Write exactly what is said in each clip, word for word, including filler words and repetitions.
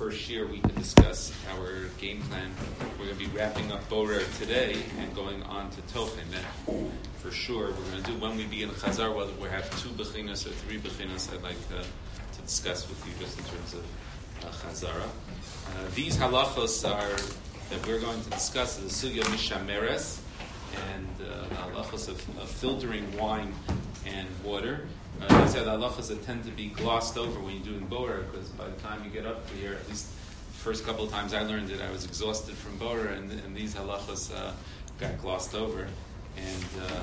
first year we could discuss our game plan. We're going to be wrapping up Borer today and going on to Tochen. Then, for sure, we're going to do, when we begin Chazar, whether we have two Bechinas or three Bechinas, I'd like uh, to discuss with you just in terms of uh, Chazara. Uh, these halachos are, that we're going to discuss, the Sugya Mishameres, and uh, the halachos of, of filtering wine and water. Uh, these are the halachas that tend to be glossed over when you're doing Borer, because by the time you get up here, at least the first couple of times I learned it, I was exhausted from Borer, and, and these halachas uh, got glossed over. And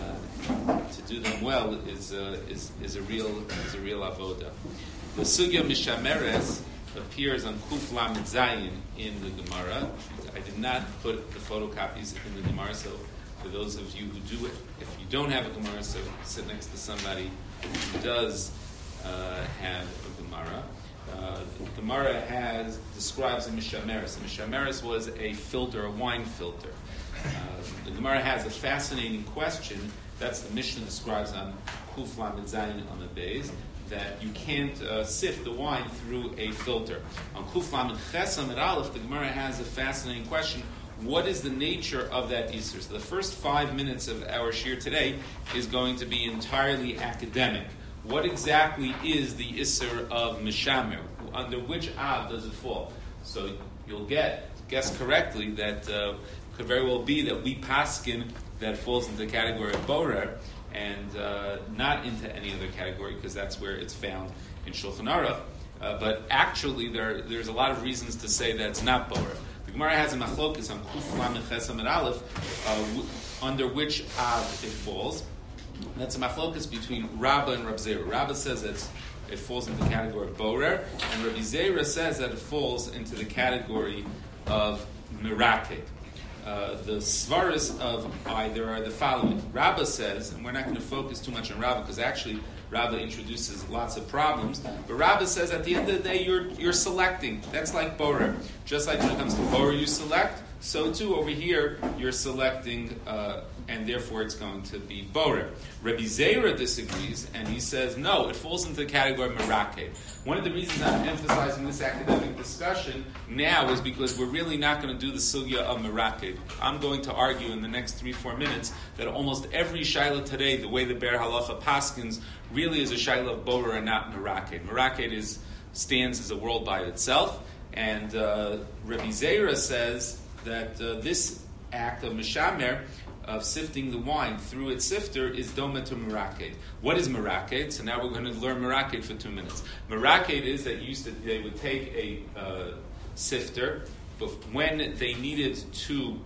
uh, to do them well is uh, is is a real is a real avoda. The Sugya Mishameres appears on Kuf Lamed Zayin in the Gemara. I did not put the photocopies in the Gemara, so for those of you who do it, if you don't have a Gemara, so sit next to somebody who does uh, have a Gemara. Uh, the Gemara has describes a Mishameres. A Mishameres was a filter, a wine filter. Uh, the Gemara has a fascinating question. That's the Mishnah describes on Kuf Lamed Zayin on the base, that you can't uh, sift the wine through a filter. On Kuf Lamed Ches Amud Aleph, the Gemara has a fascinating question. What is the nature of that Isser? So the first five minutes of our shir today is going to be entirely academic. What exactly is the Isser of Mishamer? Under which Av does it fall? So you'll get guess correctly that uh, could very well be that we paskin that falls into the category of Borer and uh, not into any other category, because that's where it's found in Shulchan Aruch. Uh, but actually, there there's a lot of reasons to say that it's not Borer. The Gemara has a machlokas on Kuf Lamed Ches Amud Aleph, uh, w- under which Av it falls. That's a machlokas between Rabba and Reb Zera. Rabba says that it falls into the category of Borer, and Reb Zera says that it falls into the category of Merakeh. Uh, the svaras of either are the following. Rabba says, and we're not going to focus too much on Rabba because actually Rabba introduces lots of problems, but Rabba says at the end of the day you're you're selecting. That's like Borer. Just like when it comes to Borer you select, so too over here you're selecting, uh, and therefore it's going to be Borer. Rebbe Zera disagrees, and he says no, it falls into the category of Merakeh. One of the reasons I'm emphasizing this academic discussion now is because we're really not going to do the sugya of Merakeh. I'm going to argue in the next three, four minutes that almost every shaila today, the way the Ber Halacha paskins, really is a shaila of Borer and not Merakeh. Merakeh is stands as a world by itself, and uh, Rebbe Zera says that uh, this act of Mishamer, of sifting the wine through its sifter, is doma to Merakeh. What is Merakeh? So now we're going to learn Merakeh for two minutes. Merakeh is that used to, they would take a uh, sifter, but when they needed to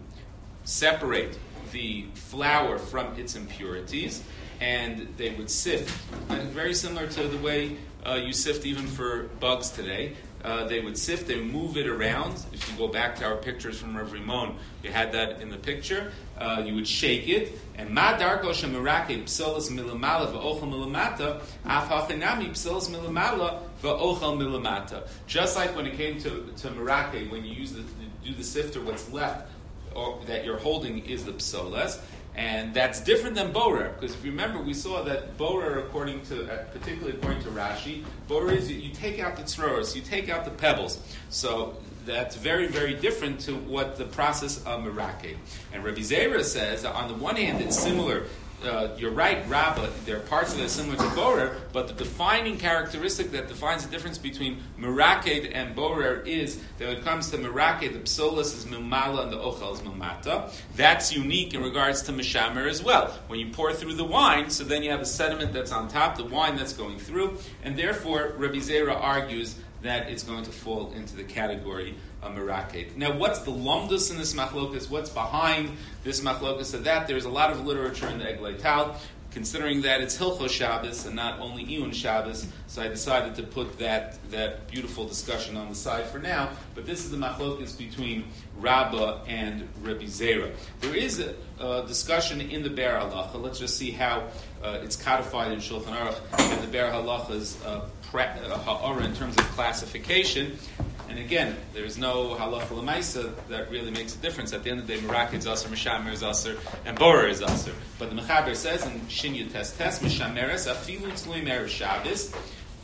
separate the flour from its impurities, and they would sift, and very similar to the way uh, you sift even for bugs today. Uh, they would sift, they would move it around. If you go back to our pictures from Rav Rimon, you had that in the picture. Uh, you would shake it, and ma darko shemerake psolas milamala va'ochel milamata af hachinami psolas milamala va'ochel milamata. Just like when it came to to merake, when you use the do the sifter, what's left or that you're holding is the psolas. And that's different than Borer, because if you remember, we saw that Borer, according to, uh, particularly according to Rashi, Borer is you, you take out the tzroros, you take out the pebbles. So that's very, very different to what the process of Merakeh. And Rebbe Zera says that on the one hand, it's similar. Uh, you're right, Rabba, there are parts of it similar to Borer, but the defining characteristic that defines the difference between Merakeh and Borer is that when it comes to Merakeh, the psolas is Mimala and the Ochel is Mimata. That's unique in regards to Mishamer as well. When you pour through the wine, so then you have a sediment that's on top, the wine that's going through, and therefore Rebbe Zera argues that it's going to fall into the category of Merakeh. Now, what's the lumdus in this machlokas? What's behind this machlokas of that? There's a lot of literature in the Eglei Tal, considering that it's Hilchos Shabbos and not only Iyun Shabbos, so I decided to put that, that beautiful discussion on the side for now. But this is the machlokas between Rabba and Rebbe Zera. There is a, a discussion in the Ber Halacha. Let's just see how uh, it's codified in Shulchan Aruch and the Ber Halacha's uh, pra- uh, ha'ara in terms of classification. And again, there's no halacha l'maisa that really makes a difference. At the end of the day, Merakeh is aser, Mishamer is aser, and Borer is aser. But the Mechaber says in Shin Yud Tes Tes, Mishameres afilu tzlui me'erev Shabbos,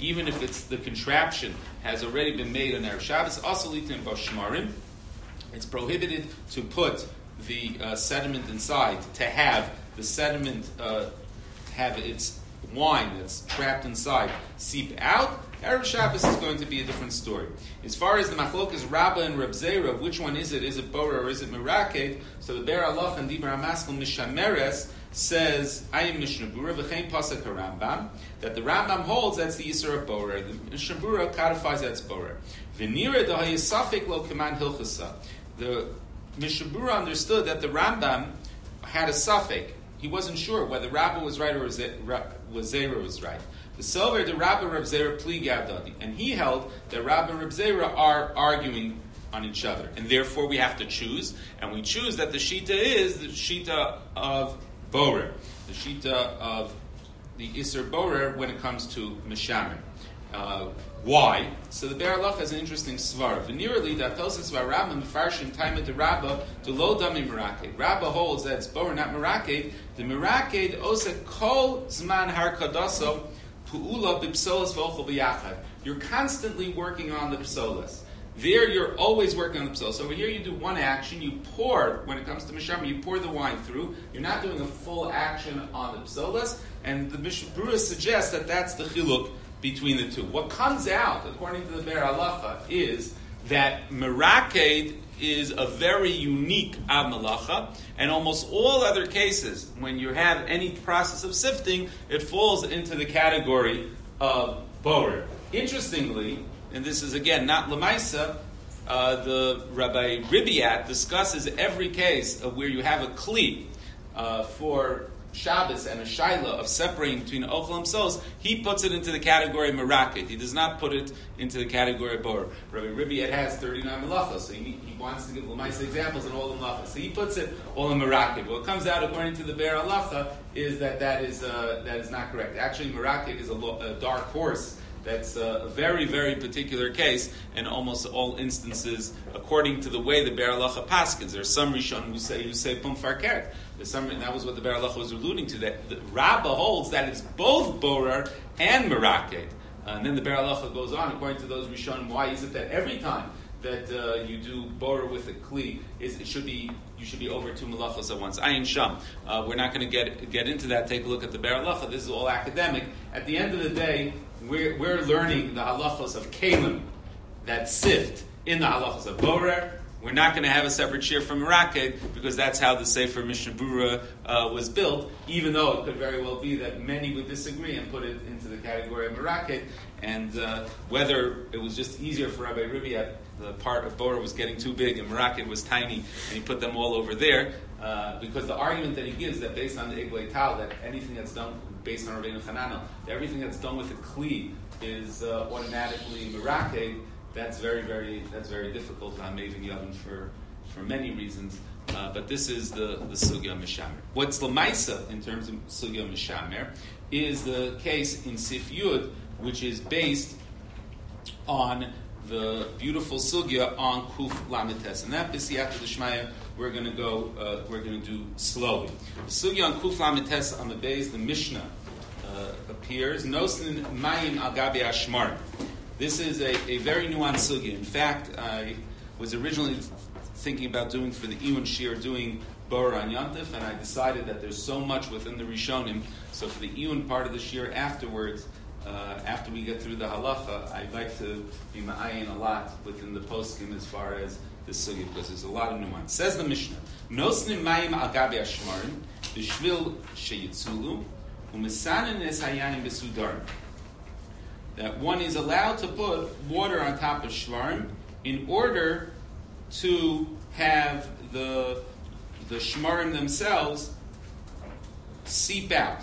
even if it's the contraption has already been made on Erev Shabbos, asalitin b'shmarim, it's prohibited to put the uh, sediment inside, to have the sediment, uh, have its wine that's trapped inside seep out. Erev Shabbos is going to be a different story. As far as the machlokas Rabbah and Reb Zera, which one is it? Is it Borer or is it Meraked? So the Ber Alach and Dibra Hamaskel Mishameres says, I am Mishnah Bura, v'chein pasuk Rambam, that the Rambam holds that's the Yisur of Borer. The Mishnah Bura codifies that's Borer. V'nira dahai safik lo keman hilchasa. The Mishnah Bura understood that the Rambam had a suffix. He wasn't sure whether Rabbah was right or was Zera was right. The Silver, the Rabbah Reb Zera Pligadadi, and he held that Rabbah and Reb Zera are arguing on each other, and therefore we have to choose, and we choose that the Shita is the Shita of Borer, the Shita of the Isser Borer when it comes to Mishamer. Uh, why? So the Ber Alach has an interesting svar. Venerally, that tells us about Rabbah Mefarshim time at the Rabbah to lo dami meraked. Rabbah holds that it's Borer, not meraked. The meraked ose kol zman har kadaso pu'ula b'psolas v'ochel b'yachad. You're constantly working on the psolas. There, you're always working on the psolas. Over here, you do one action. You pour, when it comes to Mishamer, you pour the wine through. You're not doing a full action on the psolas. And the Mishnah Berurah suggests that that's the chiluk between the two. What comes out, according to the Ber Halacha, is that meraked is a very unique av malacha, and almost all other cases, when you have any process of sifting, it falls into the category of borer. Interestingly, and this is again not lemaisa, uh, the Rabbi Ribiat discusses every case of where you have a kli uh, for Shabbos and a shaila of separating between ochel and psolos. He puts it into the category of meraked. He does not put it into the category of borer. Rabbi Ribiat has thirty-nine malachos, so he, he wants to give lemaisa examples in all the malachos. So he puts it all in meraked. What comes out according to the Ber Halacha is that that is uh, that is not correct. Actually, meraked is a, lo- a dark horse. That's a very, very particular case in almost all instances, according to the way the Ber Halacha paskins. There are some Rishon who say who say pum farkeret. There's some, and that was what the Ber Halacha was alluding to. That the Rabbah holds that it's both borer and meraked. Uh, and then the Ber Halacha goes on, according to those Rishonim, why is it that every time that uh, you do borer with a kli, is it should be you should be over two malachos at once. Ayin sham. Uh, we're not going to get get into that. Take a look at the Ber Halacha. This is all academic. At the end of the day, We're, we're learning the halachos of kalim that sift in the halachos of borer. We're not going to have a separate shir from meraked because that's how the Sefer Mishnah Berurah uh, was built, even though it could very well be that many would disagree and put it into the category of meraked. And uh, whether it was just easier for Rabbi Ribiat, the part of borer was getting too big and meraked was tiny, and he put them all over there, uh, because the argument that he gives that based on the Eglei Tal, that anything that's done based on Rabbeinu Chananel, everything that's done with a kli is uh, automatically meraked. That's very, very, that's very difficult on Maven Yavin for for many reasons. Uh, but this is the the sugya mishamer. What's lemaisa in terms of sugya mishamer is the case in Sif Yud, which is based on the beautiful sugya on Kuf Lamites, and that b'siyata d'shmaya we're going to go. Uh, we're going to do slowly. The sugya on Kuf Lamites on the base, the Mishnah uh, appears. Nosin mayim al gabi ashmar. This is a, a very nuanced sugya. In fact, I was originally thinking about doing for the Iwan Shir, doing borer on Yantif, and I decided that there's so much within the Rishonim. So for the Iwan part of the Shir afterwards. Uh, after we get through the halacha, I'd like to be ma'ayin a lot within the poskim as far as the sugya, because there's a lot of nuance. Says the Mishnah, Nosnim mayim al gabi ashmarim, b'shvil sheyitzulu, u'mesanin es hayayim b'sudarim. That one is allowed to put water on top of shvarim in order to have the the shmarim themselves seep out.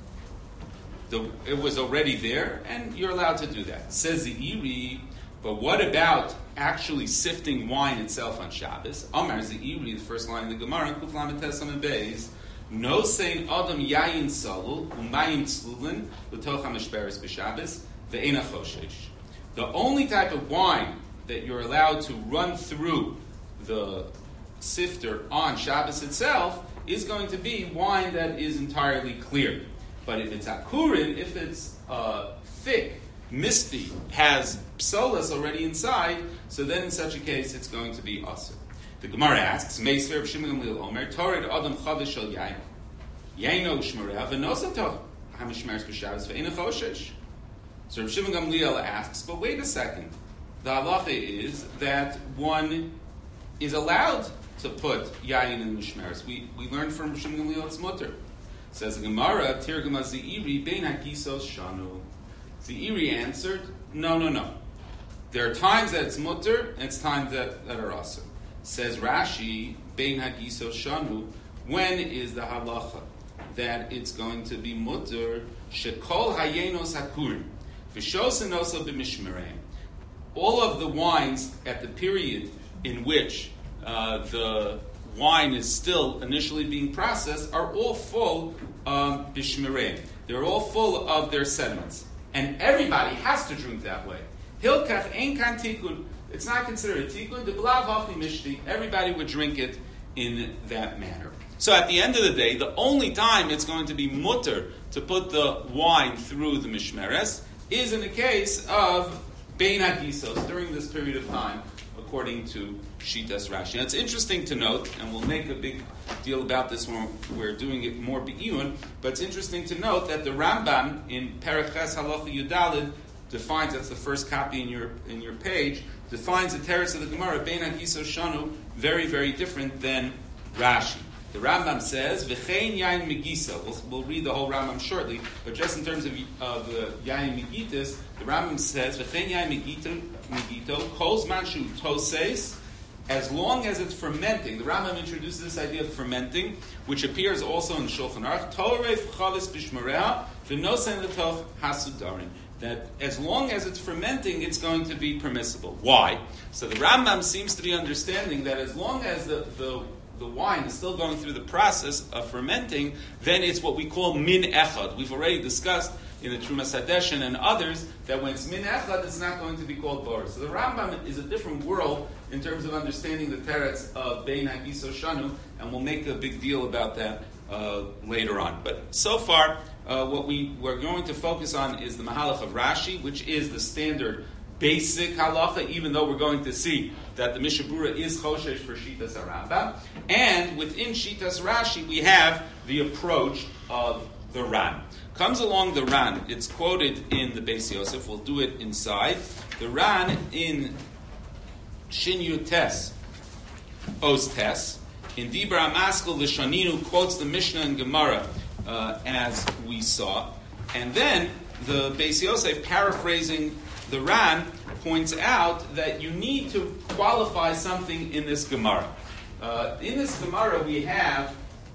The, it was already there, and you're allowed to do that. Says the Iri, but what about actually sifting wine itself on Shabbos? Amar the Iri, the first line of the Gemara, Kuf Lamed Tesam and Beis, no sein Adam yayin salul umayim tzlulin l'toch hamishperes b'Shabbos ve'ena choshesh. The only type of wine that you're allowed to run through the sifter on Shabbos itself is going to be wine that is entirely clear. But if it's akurin, if it's uh, thick, misty has psolas already inside, so then in such a case it's going to be asur. The Gemara asks, Meisver b'Shimon Gamliel Omer, Torah Adam Chadash Shel Yain, Yaino Shmereha v'Nosatoch HaMishmeres b'Shabbos ve'Eina Choshesh. So Reb Shimon Gamliel asks, but wait a second. The halacha is that one is allowed to put yayin in mishmeres. We we learned from Reb Shimon Gamliel it's mutter. Says the Gemara, Tirgama Zeiri bein hakisos shanu. Zeiri answered, no, no, no. There are times that it's mutter and it's times that, that are asur. Says Rashi, bein hakisos shanu. When is the halacha that it's going to be mutter? Shekol hayenos hakurim. V'shosenoso b'mishmereim. All of the wines at the period in which uh, the wine is still initially being processed are all full of bishmereim. They're all full of their sediments. And everybody has to drink that way. Hilkach ein kan tikun. It's not considered a tikun. The blav hafni mishti. Everybody would drink it in that manner. So at the end of the day, the only time it's going to be mutter to put the wine through the mishmeres is in the case of bein hagisos, during this period of time, according to Shitas Rashi. Now it's interesting to note, and we'll make a big deal about this when we're doing it more be'iyun, but it's interesting to note that the Rambam in Perek Ches Halacha Yudalid defines, that's the first copy in your in your page, defines the teretz of the Gemara, bein hagisos shanu, very, very different than Rashi. The Rambam says, V'chein yain megisa. We'll, we'll read the whole Rambam shortly, but just in terms of uh, the yain megitas, the Rambam says, V'chein yain megito, megito, kol zman shu toses, as long as it's fermenting. The Rambam introduces this idea of fermenting, which appears also in Shulchan Aruch, Toref chavis b'shmereha, v'nosen l'toch hasudarin. That as long as it's fermenting, it's going to be permissible. Why? So the Rambam seems to be understanding that as long as the, the the wine is still going through the process of fermenting, then it's what we call min echad. We've already discussed in the Trumas Hadeshin and others that when it's min echad, it's not going to be called boris. So the Rambam is a different world in terms of understanding the teretz of bein hagisos shanu, and we'll make a big deal about that uh, later on. But so far, uh, what we, we're going to focus on is the Mahalach of Rashi, which is the standard basic halacha, even though we're going to see that the Mishnah Berurah is choshesh for Shitas HaRambam. And within Shitas Rashi, we have the approach of the Ran. Comes along the Ran. It's quoted in the Beis Yosef. We'll do it inside. The Ran in Shin Yud Tes, Oz Tes, in Dibra Maskell, the Shaninu quotes the Mishnah and Gemara uh, as we saw. And then the Beis Yosef, paraphrasing the Ran, points out that you need to qualify something in this Gemara. Uh, in this Gemara, we have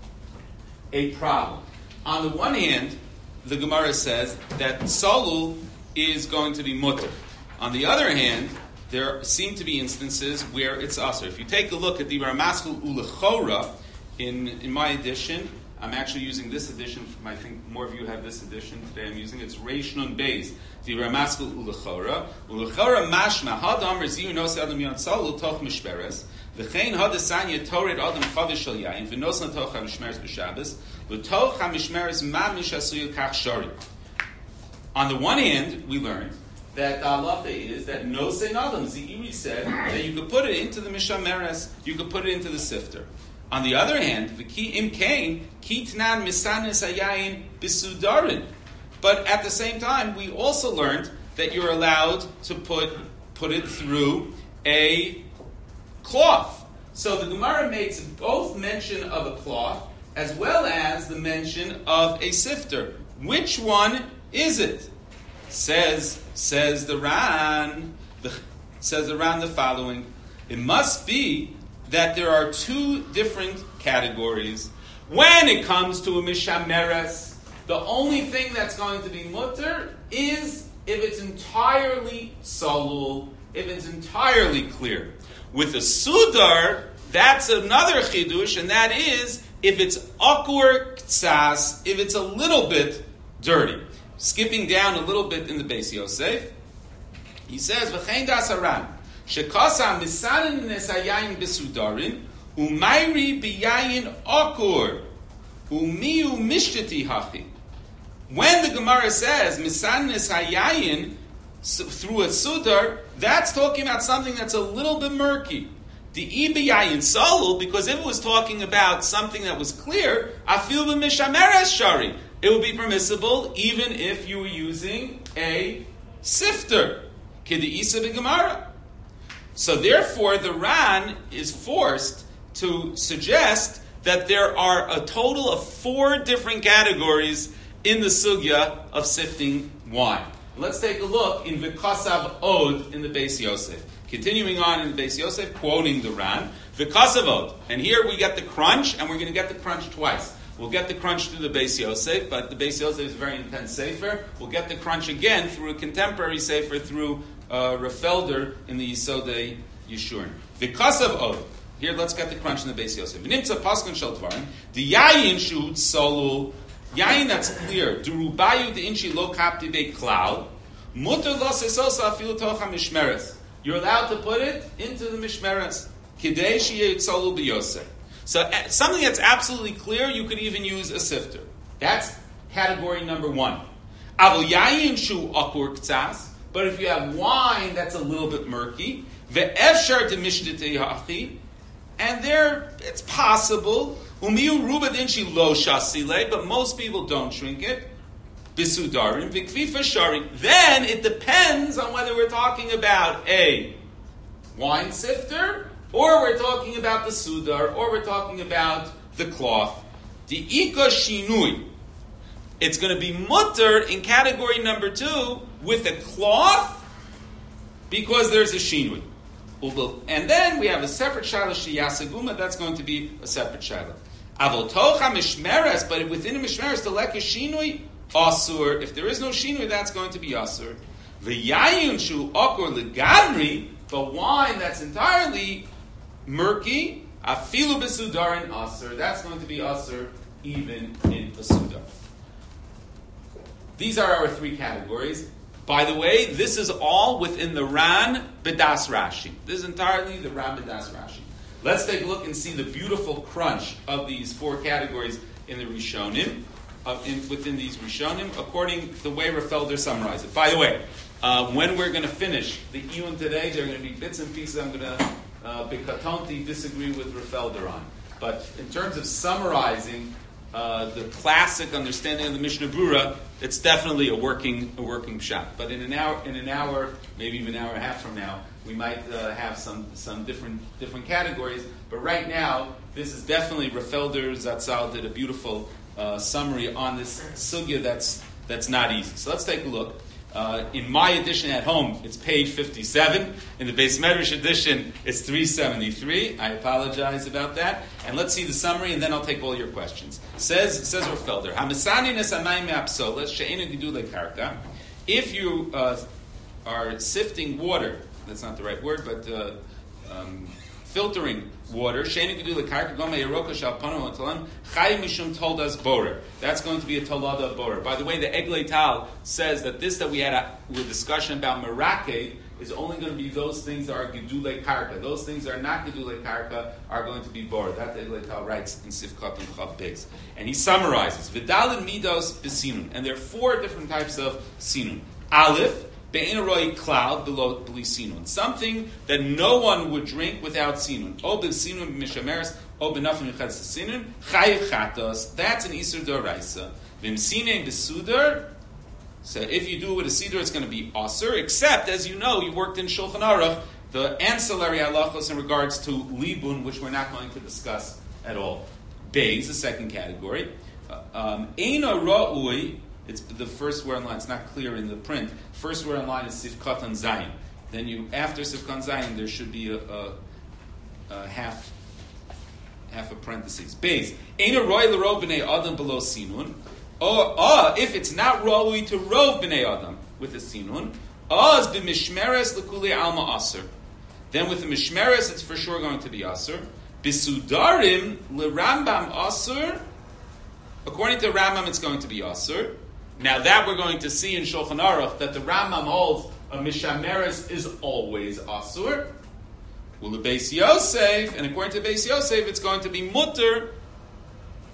a problem. On the one hand, the Gemara says that Salul is going to be mutter. On the other hand, there seem to be instances where it's asur. If you take a look at the Ramaskul Ulechora, in, in my edition, I'm actually using this edition. I think more of you have this edition today. I'm using it's Reish Nun Beis. The Ramaskul Ulechora. Ulechora mashma hadam reziu nos adam yon salul toch mishperes. V'chein hadasanya tored adam chadish shel yain v'nos na toch hamishmeres b'Shabbos v'toch hamishmeres mamish asuyu kach shari. On the one hand, we learned that the halacha is that no sein adam. Zeiri said that you could put it into the mishameres, you could put it into the sifter. On the other hand, the ki im kain kitnan misanis hayayin bisudarin. But at the same time, we also learned that you're allowed to put put it through a cloth. So the Gemara makes both mention of a cloth as well as the mention of a sifter. Which one is it? Says says the Ran. The, says the Ran the following: it must be that there are two different categories. When it comes to a mishameres, the only thing that's going to be mutter is if it's entirely salul, if it's entirely clear. With a sudar, that's another chidush, and that is if it's akur ktsas, if it's a little bit dirty. Skipping down a little bit in the Beis Yosef, he says, "V'chein das haran shekasa misanin nesayayin besudarin umayri biyayin akur umiu mishtati hachi." When the Gemara says misanis hayayin so, through a sudar, that's talking about something that's a little bit murky. The ibiyayin salul, because if it was talking about something that was clear, afil b'mishameres shari, it would be permissible even if you were using a sifter, k'de'isa b'gemara. So therefore, the Ran is forced to suggest that there are a total of four different categories in the sugya of sifting wine. Let's take a look in V'kasav Od in the Beis Yosef. Continuing on in the Beis Yosef, quoting the Ran, V'kasav Od. And here we get the crunch, and we're going to get the crunch twice. We'll get the crunch through the Beis Yosef, but the Beis Yosef is a very intense sefer. We'll get the crunch again through a contemporary sefer, through uh, Rafelder in the Yisodei Yeshurun. V'kasav Od. Here, let's get the crunch in the Beis Yosef. V'nimtza paskun shel dvarim, the yayin shud solul, yayin that's clear, durubayu de inchi lo kapti be cloud, mutter lo sesosa afilu tocha mishmeres. You're allowed to put it into the mishmeres. Kidei sheyeh solul biyoseh. So uh, something that's absolutely clear, you could even use a sifter. That's category number one. Avol yayin shu akur k'tzas, but if you have wine that's a little bit murky, ve'efshar de mishdetei hachi, and there, it's possible. Umiyu ruba dinchi lo shasile, but most people don't drink it. Bisudarim vikvifa shari. Then it depends on whether we're talking about a wine sifter, or we're talking about the sudar, or we're talking about the cloth. The ika shinui. It's going to be mutter in category number two with a cloth because there's a shinui. And then we have a separate shaila sheyasaguma. That's going to be a separate shaila. Avotocha mishmeres, but within a mishmeres, the leka shinui asur. If there is no shinui, that's going to be asur. V'yayun shu akur legamri, but wine that's entirely murky, afilu b'sudarin asur. That's going to be asur even in a sudar. These are our three categories. By the way, this is all within the Ran B'das Rashi. This is entirely the Ran B'das Rashi. Let's take a look and see the beautiful crunch of these four categories in the Rishonim, uh, in, within these Rishonim, according to the way Rafelder summarized it. By the way, uh, when we're going to finish the Iyun today, there are going to be bits and pieces I'm going to, uh, Bikatonti, disagree with Rafelder on. But in terms of summarizing Uh, the classic understanding of the Mishnah Brura, it's definitely a working a working shot. But in an hour, in an hour, maybe even an hour and a half from now, we might uh, have some some different different categories. But right now, this is definitely Rafelder Zatzal did a beautiful uh, summary on this sugya that's that's not easy. So let's take a look. Uh, in my edition at home, it's page fifty-seven. In the Beis Medrash edition, it's three seventy-three. I apologize about that. And let's see the summary, and then I'll take all your questions. Says says Rafelder, if you uh, are sifting water, that's not the right word, but uh, um, filtering water, that's going to be a tolada of borer. By the way, the Eglei Tal says that this that we had a, a discussion about merake is only going to be those things that are gedulei karka. Those things that are not gedulei karka are going to be borer. That the Eglei Tal writes in Sifkat and Chav Bigs. And he summarizes, Vidalin midos b'sinun. And there are four different types of sinun. Aleph, be'enaroi cloud below sinun. Something that no one would drink without sinun. O b'sinun b'mishameres, o b'nafim yichadz sinun, chayiv chatos. That's an isur d'oraisa. V'msinen b'sudar. So if you do it with a siddur, it's going to be asur, except, as you know, you worked in Shulchan Aruch, the ancillary halachos in regards to libun, which we're not going to discuss at all. Beis, the second category. Eina ra'ui, it's the first word in line, it's not clear in the print. First word in line is Sifkat and Zayin. Then you, after Sifkat Zayin, there should be a, a, a half half a parentheses. Beis, Eina ra'ui l'rov b'nei adam below sinun. Or, or if it's not ra'ui to rov b'nei adam with a sinun, oz b'mishmeres l'kulei alma aser. Then with the mishmeres, it's for sure going to be aser. B'sudarim l'rambam aser. According to Rambam, it's going to be aser. Now that we're going to see in Shulchan Aruch that the Rambam holds a mishameres is always asur. Well, the Beis Yosef, and according to Beis Yosef, it's going to be mutter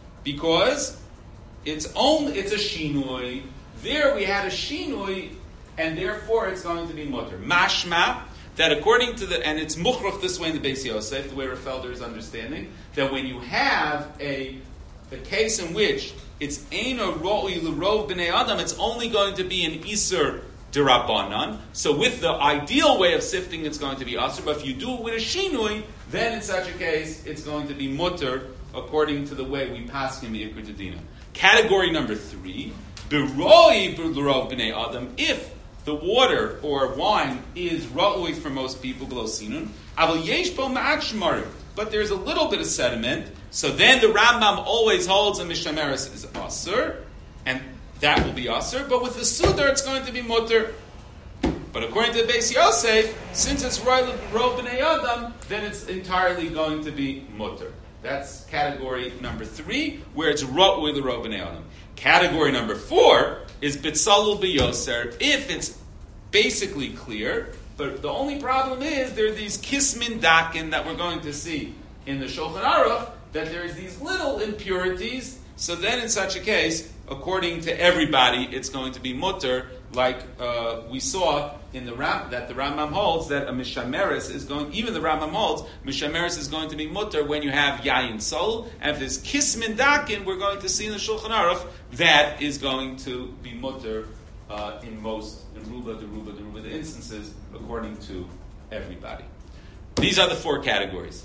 because it's only it's a shinui. There we had a shinui and therefore it's going to be mutter. Mashma, that according to the, and it's mukhrach this way in the Beis Yosef, the way Rafelder is understanding, that when you have a, a case in which it's eino ro'i l'rov b'nei adam, it's only going to be an iser d'Rabbanan. So with the ideal way of sifting, it's going to be asur. But if you do it with a shinui, then in such a case, it's going to be mutter according to the way we pass him Iker Dedina. Category number three, b'roi l'rov b'nei adam, if the water or wine is ra'ui for most people below sinun, aval yesh bo ma'at shmarim, but there's a little bit of sediment, so then the Rambam always holds a mishameres is asur, and that will be asur, but with the sudar it's going to be mutter. But according to the Beis Yosef, since it's ra'ui b'nei adam, then it's entirely going to be mutter. That's category number three, where it's ra'ui l'rov b'nei adam. Category number four is bitzalul b'yoser, if it's basically clear, but the only problem is there are these kismin dakin that we're going to see in the Shulchan Aruch, that there's these little impurities, so then in such a case, according to everybody, it's going to be mutter, like uh, we saw in the Ram, that the Rambam holds that a mishameres is going, even the Rambam holds, mishameres is going to be mutter when you have yayin sol, and if there's kismin dakin, we're going to see in the Shulchan Aruch, that is going to be mutter uh, in most, in ruba, the ruba, the ruba, the instances, according to everybody. These are the four categories.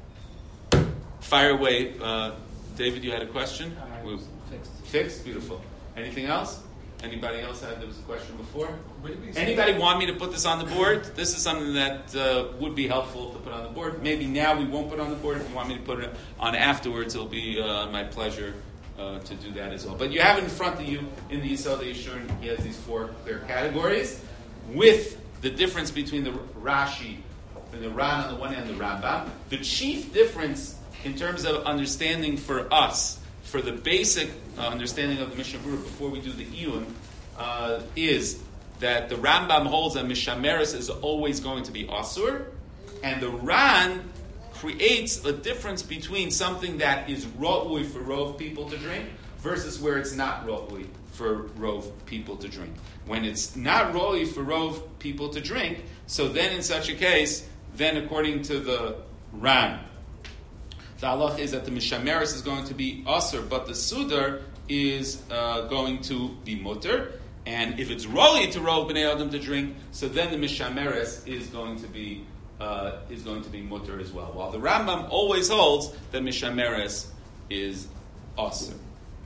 Fire away. Uh, David, you had a question? Uh, fixed. Fixed? Beautiful. Anything else? Anybody else had, there was a question before? Anybody want me to put this on the board? This is something that uh, would be helpful to put on the board. Maybe now we won't put on the board. If you want me to put it on afterwards, it'll be uh, my pleasure uh, to do that as well. But you have it in front of you in the Yisod Yeshurun. He has these four clear categories with the difference between the Rashi and the Ran on the one hand and the Rambam. The chief difference in terms of understanding for us, for the basic uh, understanding of the Mishnah Berurah before we do the Iyun, uh, is that the Rambam holds that Mishameres is always going to be Asur, and the Ran creates a difference between something that is Ro'ui for Rov people to drink versus where it's not Ro'ui for Rov people to drink. When it's not Ro'ui for Rov people to drink, so then in such a case, then according to the Ran, the halach is that the mishameres is going to be asur, but the sudar is uh, going to be mutter. And if it's roli to rov b'nei adam to drink, so then the mishameres is going to be uh, is going to be mutter as well. While the Rambam always holds that mishameres is asur.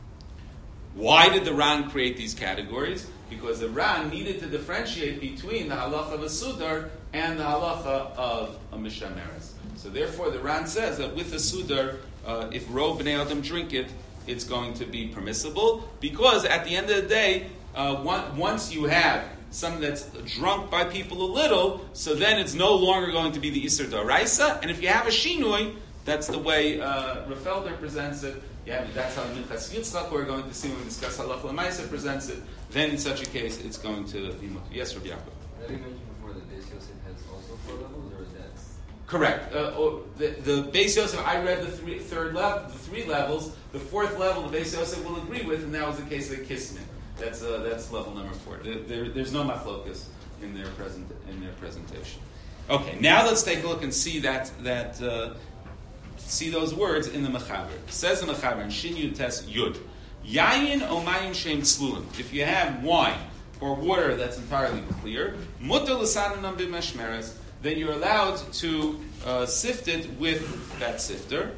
Why did the Ran create these categories? Because the Ran needed to differentiate between the halacha of a sudar and the halacha of a mishameres. So therefore, the Ran says that with the sudar, uh, if rov b'nei adam drink it, it's going to be permissible, because at the end of the day, uh, one, once you have something that's drunk by people a little, so then it's no longer going to be the Isser D'Oraisa, and if you have a Shinui, that's the way uh, Rafelder presents it. Yeah, that's how Minchas Yitzchak, we're going to see when we discuss Halach L'Maisa presents it. Then in such a case, it's going to be mutter. Yes, Rabbi Yaakov. Did you mention before that Beis Yosef has also four levels, or is that? Correct. Uh, oh, the, the Beis Yosef, I read the three, third level, the three levels. The fourth level, the Beis Yosef will agree with, and that was the case of the Kismin. That's uh, that's level number four. There, there, there's no machlokas in their present in their presentation. Okay, now let's take a look and see that that uh, see those words in the Mechaber. It says the Mechaber in Shin Yud Tes Yud, Yayin o Mayim Shem Tzlulim. If you have wine or water that's entirely clear, Mutter l'sananam b'mashmeres, then you're allowed to uh, sift it with that sifter.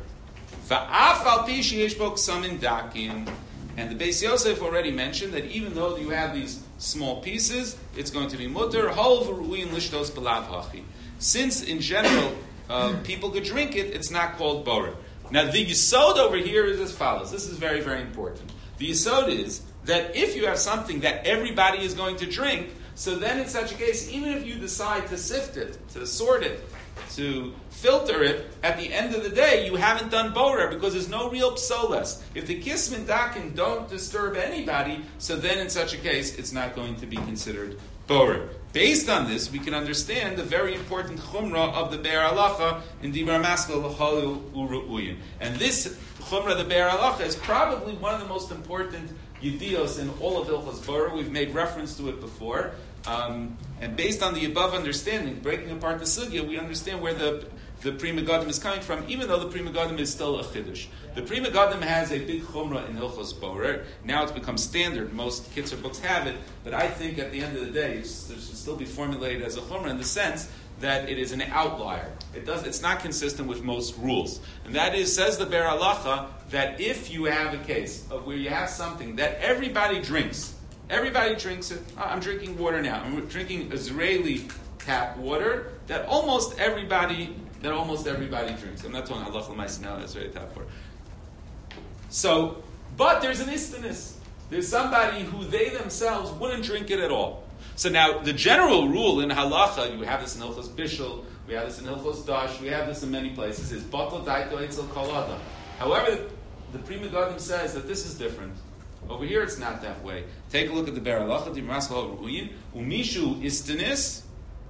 Va'af al pi sheyesh bo ksamin dakin. And the Beis Yosef already mentioned that even though you have these small pieces, it's going to be mutter. Hol v'ruin lishtos b'lav hachi. Since in general uh, people could drink it, it's not called borer. Now the yisod over here is as follows. This is very, very important. The yisod is that if you have something that everybody is going to drink, so then in such a case, even if you decide to sift it, to sort it, to filter it, at the end of the day, you haven't done borer because there's no real psoles. If the kismin dakin don't disturb anybody, so then in such a case, it's not going to be considered borer. Based on this, we can understand the very important chumrah of the Be'er Halacha in Dibur Maskil L'Chalu Uru'uyin. And this chumrah, the Be'er Halacha, is probably one of the most important Yedios in all of Hilchos Borer. We've made reference to it before. Um, and based on the above understanding, breaking apart the sugya, we understand where the the Pri Megadim is coming from, even though the Pri Megadim is still a chiddush. The Pri Megadim has a big chumrah in Hilchos Borer. Now it's become standard. Most Kitzur books have it, but I think at the end of the day, it should still be formulated as a chumrah in the sense that it is an outlier. It does. It's not consistent with most rules, and that is, says the Ber Halacha, that if you have a case of where you have something that everybody drinks, everybody drinks it. Oh, I'm drinking water now. I'm drinking Israeli tap water that almost everybody that almost everybody drinks. I'm not talking halacha l'maisa now. Israeli tap water. So, but there's an istinus. There's somebody who they themselves wouldn't drink it at all. So now, the general rule in halacha, you have this in Hilchos Bishul, we have this in Hilchos Dash, we have this in many places, is batal daito etzel kol adam. However, the Pri Megadim says that this is different. Over here, it's not that way. Take a look at the Ber Halacha, the Maskal Ru'in, umishu istinis,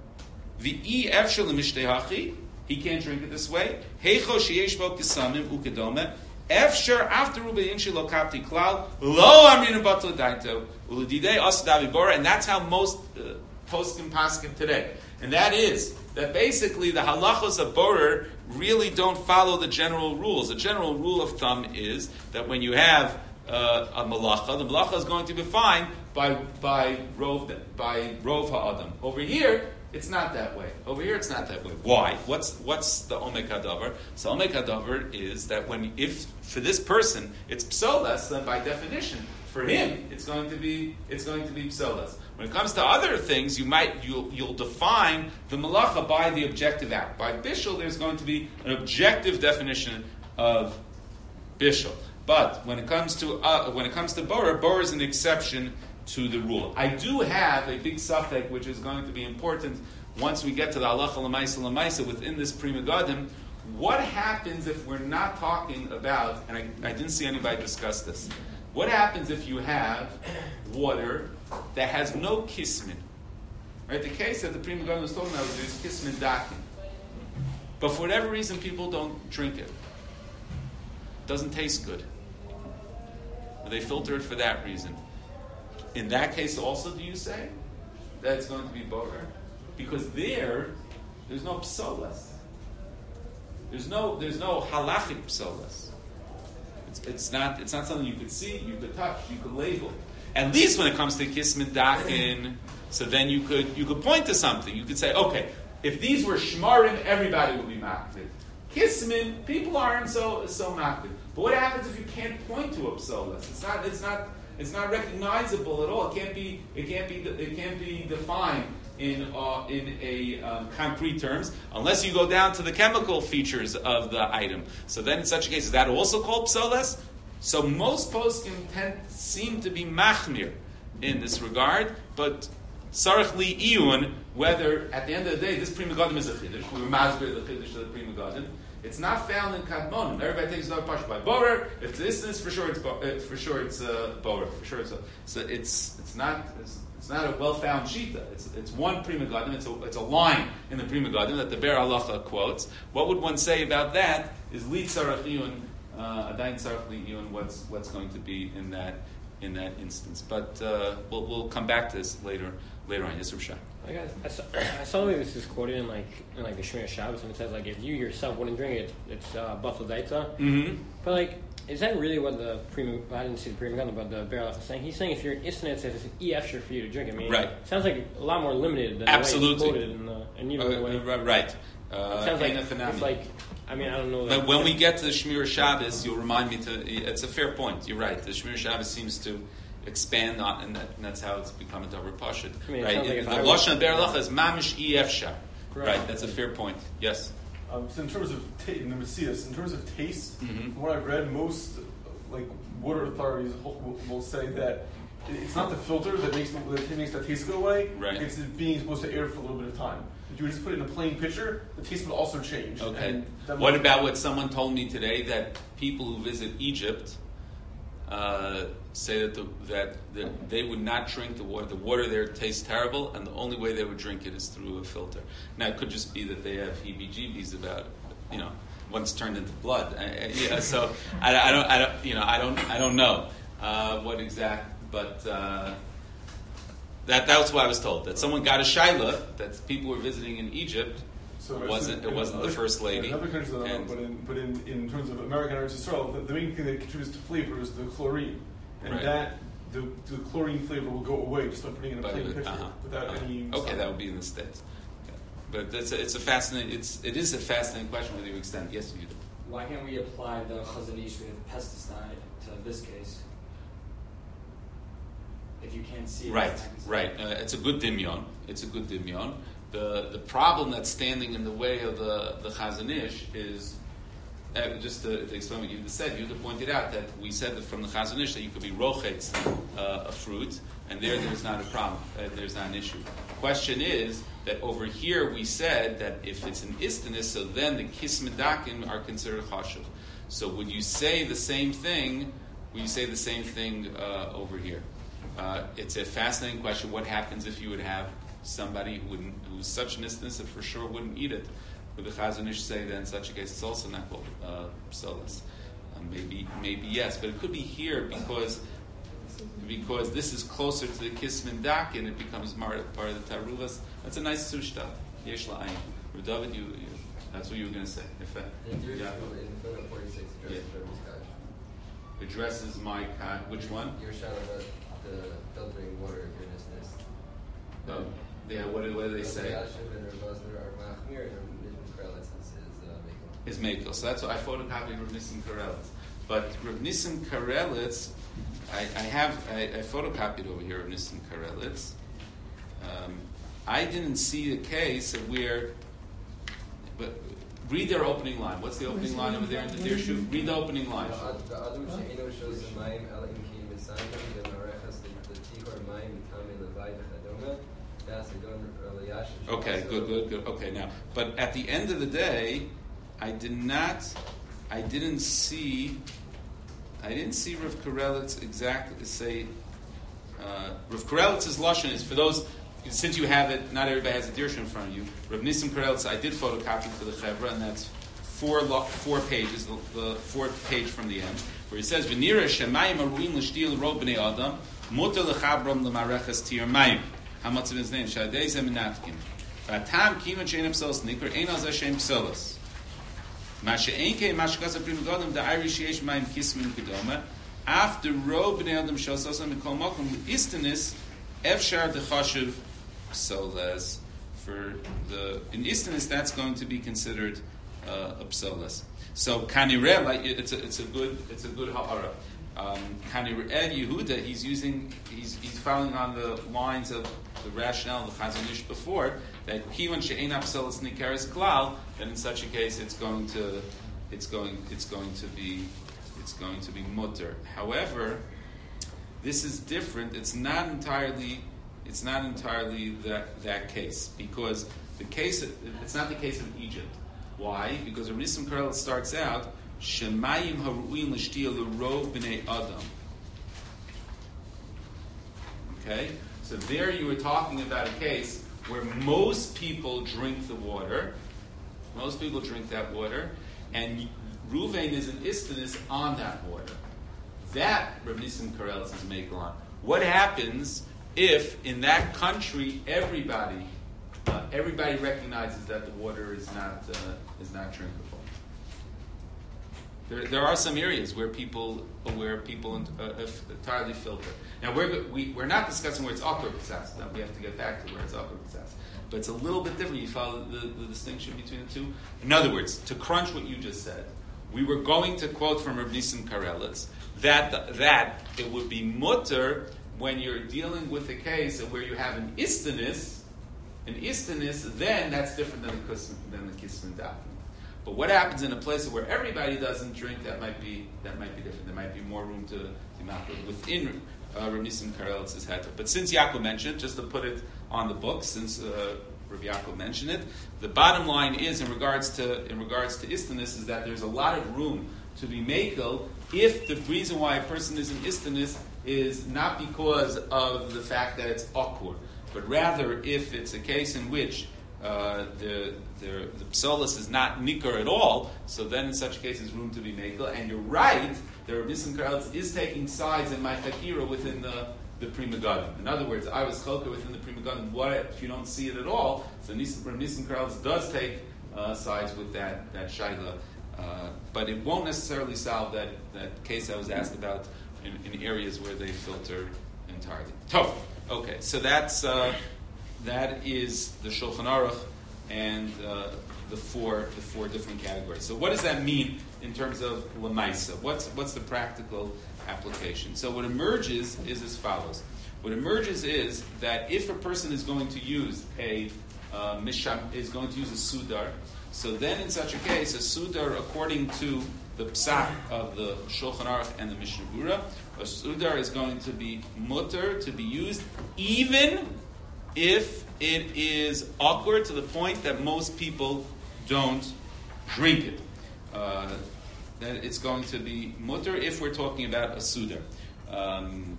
v'i efshel l'mishtehachi, he can't drink it this way. Heicho sheyesh bo kisamim ukedome, efsher after rubein shelo kapti klal, lo amrinu batal daito, ulididei asadavi bora, and that's how most uh, poskim paskim today. And that is that basically the halachos of borer really don't follow the general rules. The general rule of thumb is that when you have uh, a malacha, the malacha is going to be defined by by rov by rov ha'adam. Over here, it's not that way. Over here, it's not that way. Why? What's what's the omek hadavar? So omek hadavar is that when if for this person it's psolas, then by definition for him it's going to be it's going to be psolas. When it comes to other things, you might you'll you'll define the malacha by the objective act. By bishul, there's going to be an objective definition of bishul. But when it comes to uh, when it comes to borer, borer is an exception to the rule. I do have a big suffix which is going to be important once we get to the halacha l'maisa l'maisa within this Pri Megadim. What happens if we're not talking about? And I, I didn't see anybody discuss this. What happens if you have water that has no kismin? Right, the case that the Pri Megadim was talking about was there's kismin dakin, but for whatever reason people don't drink it. It doesn't taste good. Or they filter it for that reason. In that case, also, do you say that it's going to be borer? Because there, there's no psolas. There's no, there's no halachic psolas. It's, it's not, it's not something you could see, you could touch, you could label. At least when it comes to kismin dakin, so then you could, you could point to something. You could say, okay, if these were shmarim, everybody would be makbid. Kismin, people aren't so so makbid. But what happens if you can't point to a psolas? It's not, it's not. It's not recognizable at all. It can't be. It can't be. It can't be defined in uh, in a um, concrete terms unless you go down to the chemical features of the item. So then, in such a case, is that also called psolas? So most poskim tend seem to be machmir in this regard, but sarach li iyun, whether at the end of the day this Pri Megadim is a chiddush, we were masber the chiddush of the Pri Megadim. It's not found in Kadmonim. Everybody takes another parsha by borer. If this is for sure, it's bo- uh, for sure it's uh, borer. For sure, it's a, so it's it's not it's, it's not a well-found shita. It's it's one Pri Megadim. It's a it's a line in the Pri Megadim that the Ber Halacha quotes. What would one say about that? Is li tzarach iyun adayin tzarach li iyun? What's what's going to be in that in that instance? But uh, we'll we'll come back to this later later on. Yes, Rusha. I, guess, I saw, I saw that this is quoted in like in like the Shmir Shabbos, and it says like if you yourself wouldn't drink it, it's uh, batal daita. Mm-hmm. But like, is that really what the Pri? I didn't see the Pri Megadim, but the Ber Halacha is saying. He's saying if you're an isn't, it's an E F for you to drink it. I mean, right. It sounds like a lot more limited than Absolutely. the way it's quoted in the, and even uh, the way. Uh, right. Uh, it sounds like it's like. I mean, I don't know. But when we get to the Shmir Shabbos, you'll remind me to. It's a fair point. You're right. The Shmir Shabbos seems to expand on, and, that, and that's how it's become a davar pashut. I mean, right? Like the lashon Ber Halacha is mamish efshar. Right. That's a fair point. Yes. Um, so in terms of ta- in the Messias, in terms of taste, Mm-hmm. from what I've read, most like water authorities will, will say that it's not the filter that makes the, that makes the taste go away. Right. It's it being exposed to air for a little bit of time. If you just put it in a plain pitcher, the taste would also change. Okay. And that What might- about what someone told me today that people who visit Egypt uh, say that the, that the, they would not drink the water. The water there tastes terrible, and the only way they would drink it is through a filter. Now, it could just be that they have heebie-jeebies about it, you know, once turned into blood. I, I, yeah, so I, I don't, I don't, you know, I don't, I don't know uh, what exact, but uh, That that's what I was told. That someone got a shaila that people were visiting in Egypt. So It wasn't- it wasn't the first lady. In other countries, I don't know, And- but in but in, in terms of American Eretz Yisrael, the, the main thing that contributes to flavor is the chlorine, and Right. that the, the chlorine flavor will go away just by putting it in a But plain it- pitcher uh-huh, without uh-huh. any. Okay, stuff. that would be in the States. Okay. But that's a, it's a fascinating. It's it is a fascinating question whether you extend. Yes, you do. Why can't we apply the chazanish with pesticide to this case? If you can't see it, Right, it's not right. Uh, it's a good dimyon. It's a good dimyon. The the problem that's standing in the way of the the Chazon Ish is uh, just to, to explain what you just said. You pointed out that we said that from the Chazon Ish that you could be rochetz uh, a fruit, and there there's not a problem. Uh, there's not an issue. Question is that over here we said that if it's an istanis, so then the kismedakim are considered chashuv. So would you say the same thing? Would you say the same thing uh, over here? Uh, it's a fascinating question. What happens if you would have somebody who wouldn't, who's such an instance that for sure wouldn't eat it? Would the Chazon Ish say that in such a case it's also not called uh, psolas? Uh, maybe, maybe yes, but it could be here because because this is closer to the kismin dak and it becomes part of the taruvas. That's a nice sushta. Yesh la'ayin. David, you, you, that's what you were going to say. If, uh, In your yeah. in footnote forty-six, addresses Yeah. Rebbe's Kaddish. Addresses my con- which one? Your shot about the filtering water of your nistness. Oh, yeah. What, do- what do they say? Yashiv and Rav Osner are machmir, and Rav Krelitz is is, uh, making. Is Mekel. So that's what I photocopied Rav Nissim Karelitz. But Rav Nissim Karelitz, I, I have, I, I photocopied over here Rav Nissim Karelitz. Um, I didn't see a case of where, but read their opening line. What's the opening line over there in the Dirshu? Read the opening line. The Adam she'eno shows the mayim elim ki mitzayim the marechas the tihor mayim mitame levai v'chadoma. That's a good Yashiv. Okay, good, good, good. Okay, now, but at the end of the day, I did not, I didn't see, I didn't see Rav Karelitz exactly say, uh, Rav Karelitz's lashon is for those, since you have it, not everybody has a dirshu in front of you. Rav Nissim Karelitz, I did photocopy for the Chevra, and that's four lo- four pages, the, the fourth page from the end, where he says, "V'nira shemayim aruim l'shtil ro b'nei adam, mutar l'chabram l'mareches tir mayim." How much of his name? Shadei zeminatkin. V'atam kivan she'en psolos nikr ein al zeh she'en psolos. Ma she'en kei ma shekasa prim godam da irish yesh mayim kismin kedoma. After ro b'nei adam shososam mikol mokum istanis efshar dechashiv psolas. For the in istanis, that's going to be considered uh, a psolas. So kanireh, like it's a it's a good it's a good ha'ara. Um, Kanireh Yehuda, he's using he's he's following on the lines of the rationale of the Chazon Ish before that kivan she'ein psolas nikaris klal. Then in such a case, it's going to it's going it's going to be it's going to be mutter. However, this is different. It's not entirely it's not entirely that that case because the case it's not the case of Egypt. Why? Because Rav Nissim Karelitz starts out Shemayim haruin l'shtia l'rov b'nei adam. Okay, so there you were talking about a case where most people drink the water. Most people drink that water, and Ruvain is an istanis on that water. That Rav Nissim Karelitz is making on. What happens if in that country everybody uh, everybody recognizes that the water is not uh, is not drinkable? There, there are some areas where people where people uh, entirely filter. Now we're we, we're not discussing where it's awkward ksas. Now we have to get back to where it's awkward ksas. But it's a little bit different. You follow the, the distinction between the two. In other words, to crunch what you just said, we were going to quote from Rav Nissim Karelitz that that it would be mutter when you're dealing with a case where you have an istanis, an istanis, then that's different than the kismin than the kismin dakin. But what happens in a place where everybody doesn't drink? That might be that might be different. There might be more room to to knock it within uh, Rav Nissim Karelitz's head. But since Yaakov mentioned it, just to put it on the book, since uh, Rav Yaakov mentioned it, the bottom line is in regards to in regards to istanis is that there's a lot of room to be makel if the reason why a person is an istanis is not because of the fact that it's awkward, but rather if it's a case in which uh, the the the psolas is not nikar at all, so then in such cases room to be makel. And you're right, the Rav Nissim Karelitz is taking sides in my chakira within the the Pri Megadim. In other words, I was chalka within the Pri Megadim. What if you don't see it at all? So Nissen, Nissen Karelitz does take uh, sides with that that shaila, uh, but it won't necessarily solve that, that case I was asked about in, in areas where they filter entirely. Tough. Okay, so that's uh, that is the Shulchan Aruch and uh, the four the four different categories. So what does that mean in terms of Lamaisa? What's what's the practical application? So what emerges is as follows. What emerges is that if a person is going to use a uh, misham, is going to use a sudar, so then in such a case, a sudar, according to the psak of the Shulchan Aruch and the Mishnah Berurah, a sudar is going to be mutter to be used, even if it is awkward to the point that most people don't drink it. Uh, that it's going to be mutter if we're talking about a sudar. Um,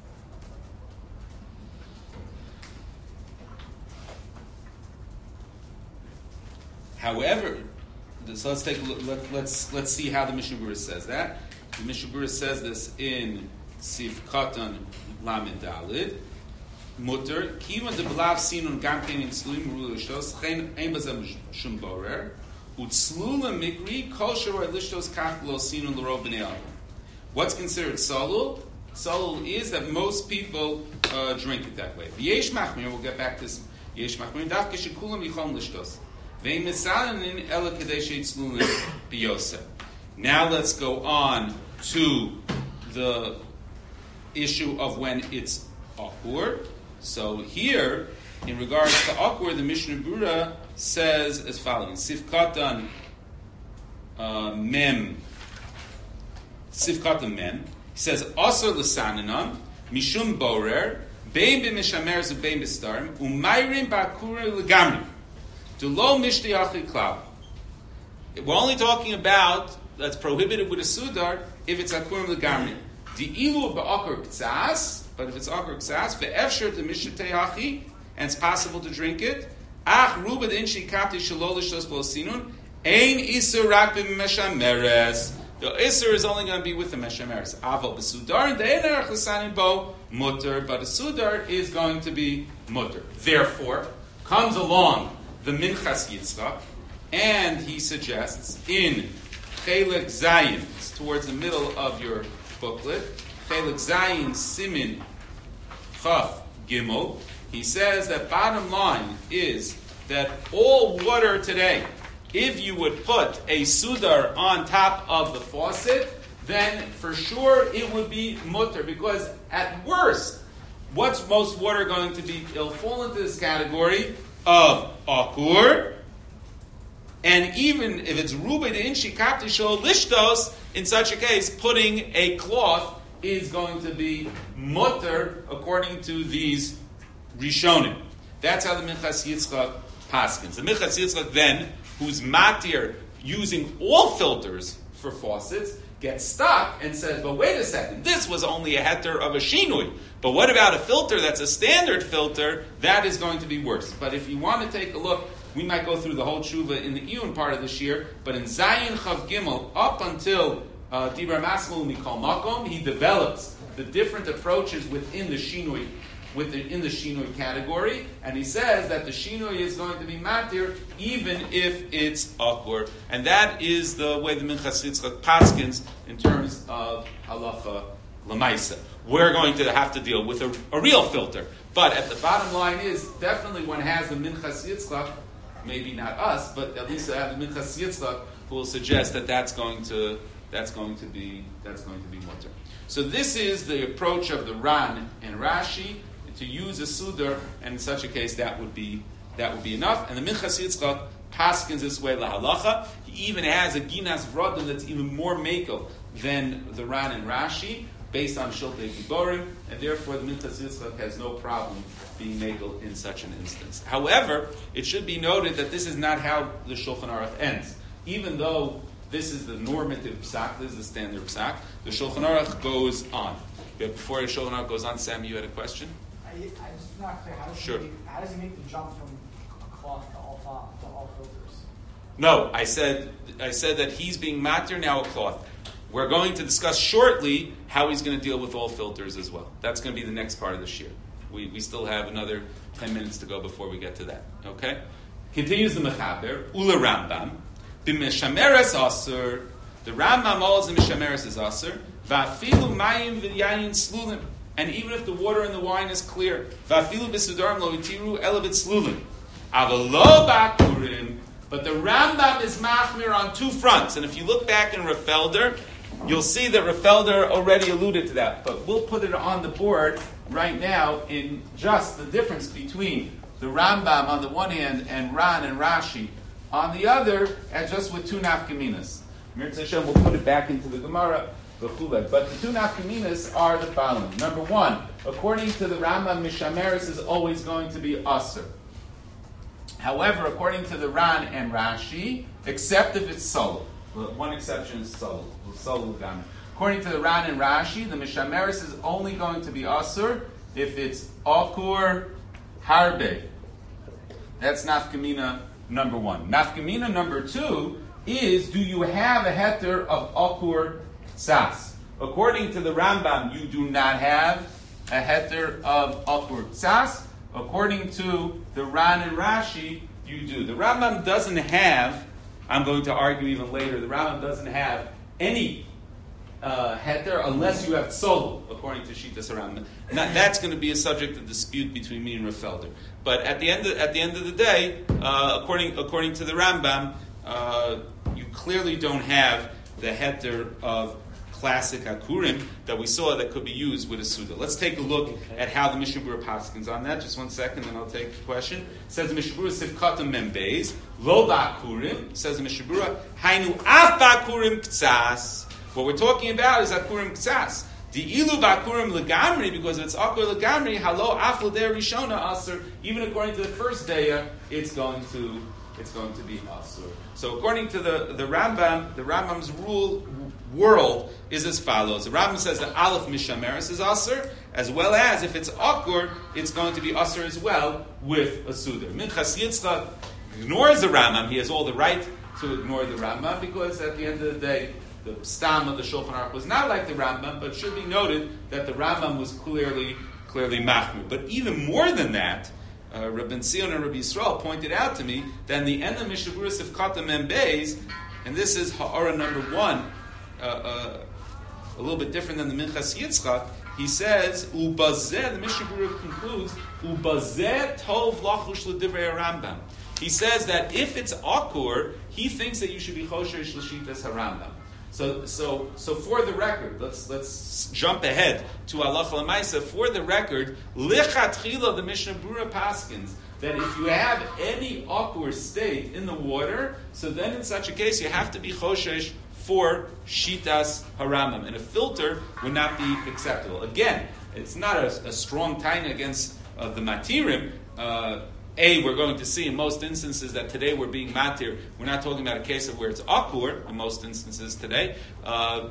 however, so let's take a look. Let, let's let's see how the Mishnah Berurah says that. The Mishnah Berurah says this in Sif Katan Lamed Dalid. Mutter kivan de belav sinun gamkein in sluim rulishtos chen ein bazem shum borer utzlula mikri kol shor lishtos kach lo sinun l'rov b'nei adam. What's considered salul? Salul is that most people uh, drink it that way. V'yesh machmir, we'll get back to this. Yesh machmir dafke shekulam yichom lishtos ve'im misalanin ela kedei sheitzlulim biyoseh. Now let's go on to the issue of when it's awkward. So here, in regards to awkward, the Mishnah Berurah says as following: Sifkatan uh, mem, Sifkatan mem. He says asur l'sananam mishum borer bein b'mishamer zu bein b'starim umayrim ba'akura l'gamri to lo mishtiyachi klal. We're only talking about that's prohibited with a sudar if it's akurim l'gamri. Di'ilu ba'akur k'tzas. But if it's akur ksas, ve'efsher to mishateyachi, and it's possible to drink it, ach rubad inshi kati shalolishtos blosinun, ein isur rak b'meshameres. The isur is only going to be with the meshameres. Aval b'sudar, de'ener chlesanin bo mutter, but a sudar is going to be mutter. Therefore, comes along the Minchas Yitzchak, and he suggests in Chelek Zayin, it's towards the middle of your booklet, Chelek Zayin Simin Chaf Gimel, he says that bottom line is that all water today, if you would put a sudar on top of the faucet, then for sure it would be mutter, because at worst, what's most water going to be? It'll fall into this category of akur, and even if it's rubid in shikati shol lishtos, in such a case, putting a cloth is going to be mutter according to these Rishonim. That's how the Minchas Yitzchak paskins. The Minchas Yitzchak then, who's matir using all filters for faucets, gets stuck and says, but wait a second, this was only a heter of a shinui. But what about a filter that's a standard filter? That is going to be worse. But if you want to take a look, we might go through the whole tshuva in the Iyun part of this year, but in Zayin Chav Gimel, up until Uh, Dibra Masmul Mikol Makom, he develops the different approaches within the Shinui, within the Shinui category, and he says that the Shinui is going to be matir even if it's awkward, and that is the way the Minchas Yitzchak paskins in terms of halacha lamaisa. We're going to have to deal with a, a real filter, but at the bottom line is definitely one has the Minchas Yitzchak, maybe not us, but at least I have the Minchas Yitzchak who will suggest that that's going to That's going to be that's going to be mutter. So this is the approach of the Ran and Rashi to use a sudar, and in such a case that would be that would be enough. And the Minchas Yitzchak paskins this way lahalacha. He even has a ginas vradim that's even more makel than the Ran and Rashi, based on Shiltei Giborim, and therefore the Minchas Yitzchak has no problem being makel in such an instance. However, it should be noted that this is not how the Shulchan Aruch ends, even though this is the normative psak, this is the standard psak. The Shulchan Aruch goes on. But before the Shulchan Aruch goes on, Sam, you had a question? I, I'm just not clear. How does, sure. he make, how does he make the jump from a cloth to all, to all filters? No, I said I said that he's being matir now a cloth. we're going to discuss shortly how he's going to deal with all filters as well. That's going to be the next part of the shir. We, we still have another ten minutes to go before we get to that. Okay? Continues the Mechaber, Ula Rambam, B'Meshameres Asur, the Rambam holds the Meshameres is Asur, Va'afilu Mayim V'yayin Slulim, and even if the water in the wine is clear, Va'afilu B'Sudarim Lo Itiru Elabit Slulim, Avalo Ba'kurim, but the Rambam is Machmir on two fronts, and if you look back in Rafelder, you'll see that Rafelder already alluded to that, but we'll put it on the board right now in just the difference between the Rambam on the one hand and Ran and Rashi on the other, and just with two nafkaminas. Mirza Hashem will put it back into the Gemara, but the two nafkaminas are the following. Number one, according to the Rambam, Mishameres is always going to be Asr. However, according to the Ran and Rashi, except if it's Sol. One exception is Sol. According to the Ran and Rashi, the Mishameres is only going to be Asr if it's Akur Harbe. That's nafkamina number one. Nafkamina number two is, do you have a heter of Akur Tzas? According to the Rambam, you do not have a heter of Akur Tzas. According to the Ran and Rashi, you do. The Rambam doesn't have, I'm going to argue even later, the Rambam doesn't have any uh, heter unless you have tzolu, according to Shitas Rambam. Now, that's going to be a subject of dispute between me and Rafelder. But at the end of, at the end of the day, uh, according according to the Rambam, uh, you clearly don't have the heter of classic akurim that we saw that could be used with a suda. Let's take a look okay. at how the Mishnah Berurah paskins on that. Just one second, then I'll take the question. It says the Mishnah Berurah sifkatam membeis lo ba'akurim. Says the Mishnah Berurah hainu af ba'akurim ktsas. What we're talking about is akurim ktsas. The ilu ba'akurim legamri, because it's akur legamri halo af l'der rishona aser. Even according to the first day, it's going to it's going to be asur. So according to the the Rambam, the Rambam's rule world is as follows. The Rambam says that Aleph Mishameres is Asr, as well as if it's Akur, it's going to be Asr as well with a Suda. Minchas Yitzchak ignores the Rambam. He has all the right to ignore the Rambam because at the end of the day, the Stam of the Shulchan Aruch was not like the Rambam, but it should be noted that the Rambam was clearly, clearly Machmir. But even more than that, uh, Rabbi Zion and Rabbi Yisrael pointed out to me that in the end of Mishnah Berurah Sifkata Membeis, and this is Ha'ara number one, Uh, uh, a little bit different than the Minchas Yitzchak, he says, Ubazeh, the Mishnah Berurah concludes, Ubazeh tov lachush l'divrei Rambam. He says that if it's Akur, he thinks that you should be Choshesh l'shitas HaRambam. So, so, so for the record, let's let's jump ahead to Halacha L'Maisa. For the record, Lichatchila, the Mishnah Berurah paskins, that if you have any Akur state in the water, so then in such a case you have to be Choshesh for Shitas Haramam. And a filter would not be acceptable. Again, it's not a, a strong taina against uh, the Matirim. Uh, a, we're going to see in most instances that today we're being Matir. We're not talking about a case of where it's Akur in most instances today. Uh,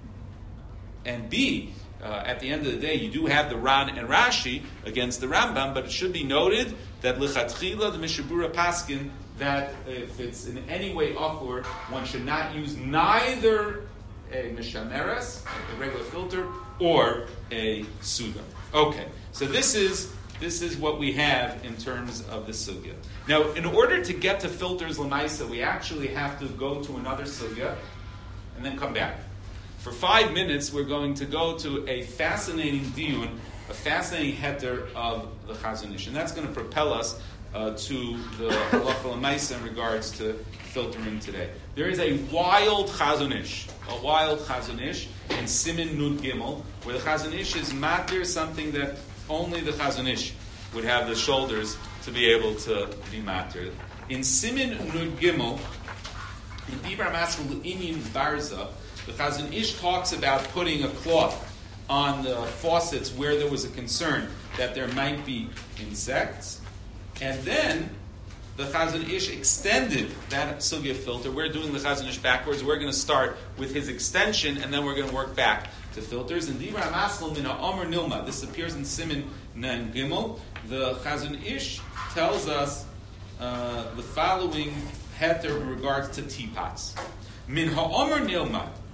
and B, uh, at the end of the day, you do have the Ran and Rashi against the Rambam, but it should be noted that Lichatchila, the Mishnah Berurah paskin, that if it's in any way awkward, one should not use neither a mishameres, a regular filter, or a suda. Okay, so this is this is what we have in terms of the sugya. Now, in order to get to filters lemaisa, we actually have to go to another sugya and then come back. For five minutes, we're going to go to a fascinating diyun, a fascinating heter of the Chazon Ish, and that's going to propel us Uh, to the halacha l'maisa in regards to filtering today. There is a wild Chazon Ish, a wild Chazon Ish in Siman Nud Gimel, where the Chazon Ish is matir, something that only the Chazon Ish would have the shoulders to be able to be matir. In Siman Nud Gimel, in Dibra Masel Inyan Barza, the Chazon Ish talks about putting a cloth on the faucets where there was a concern that there might be insects. And then the Chazon Ish extended that sugya filter. We're doing the Chazon Ish backwards. We're going to start with his extension, and then we're going to work back to filters. And Dibra Maskel Min Ha'Omer Nilma. This appears in Siman Nun Gimel. The Chazon Ish tells us uh, the following heter in regards to teapots. Min Ha'Omer Nilma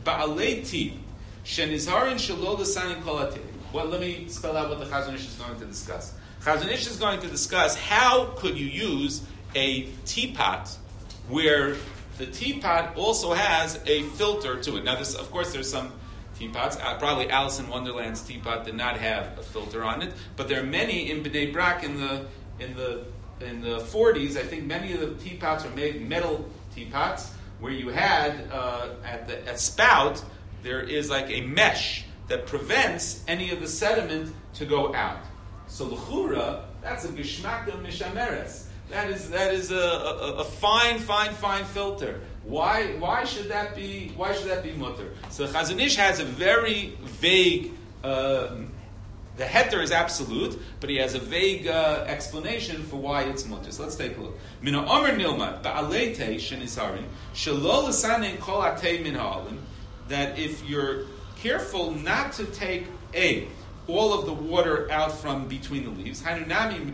ba'aleti shenizharin shelo l'sanin kolate. Well, let me spell out what the Chazon Ish is going to discuss. Chazon Ish is going to discuss how could you use a teapot where the teapot also has a filter to it. Now, this, of course, there's some teapots. Uh, probably Alice in Wonderland's teapot did not have a filter on it, but there are many in Bnei Brak in the in the in the forties. I think many of the teapots are made metal teapots where you had uh, at the at spout there is like a mesh that prevents any of the sediment to go out. So l'chura, that's a geshmak del mishameres. That is that is a, a, a fine, fine, fine filter. Why why should that be why should that be mutter? So Chazon Ish has a very vague. Uh, the heter is absolute, but he has a vague uh, explanation for why it's mutter. So let's take a look. Mina Omer Nilma ba'alete shenisarin shelo l'sanein kol atei min ha'olim. That if you're careful not to take a all of the water out from between the leaves, hanunami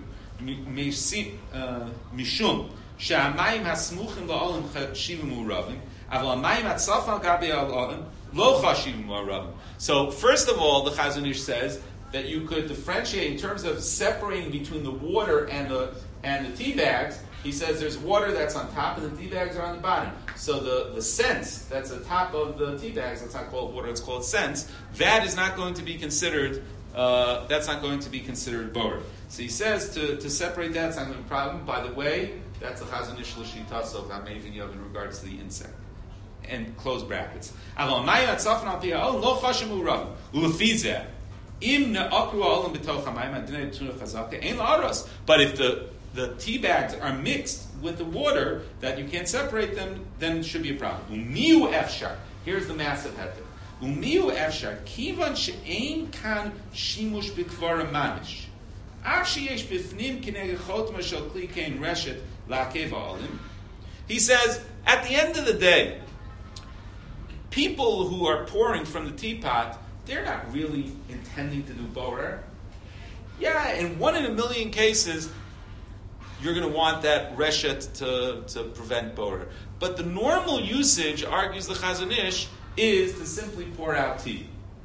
mishum she'amayim hasmuchim la'olim chashivim u'ravim, aval amayim atzafal gabi al'olim lo chashivim u'ravim. So first of all, the Chazon Ish says that you could differentiate in terms of separating between the water and the and the tea bags. He says there's water that's on top and the tea bags are on the bottom. So the, the sense that's the top of the tea bags, that's not called water, it's called sense, that is not going to be considered, uh, that's not going to be considered borer. So he says to, to separate that, it's not going to be a problem. By the way, that's the Chazon Ish l'shita, so I'm making you in regards to the insect. And close brackets. But if the the tea bags are mixed with the water that you can't separate them, then it should be a problem. Umiu efshar. Here's the massive heter. Umiu efshar. Kivan she'ein kan shimush b'kvara mamish. Av sheyesh b'fnim kineged chotma shel kli kein reshet la'akev ha'olim. He says, at the end of the day, people who are pouring from the teapot, they're not really intending to do borer. Yeah, in one in a million cases, you're going to want that reshet to, to prevent borer. But the normal usage, argues the Chazon Ish, is to simply pour out tea.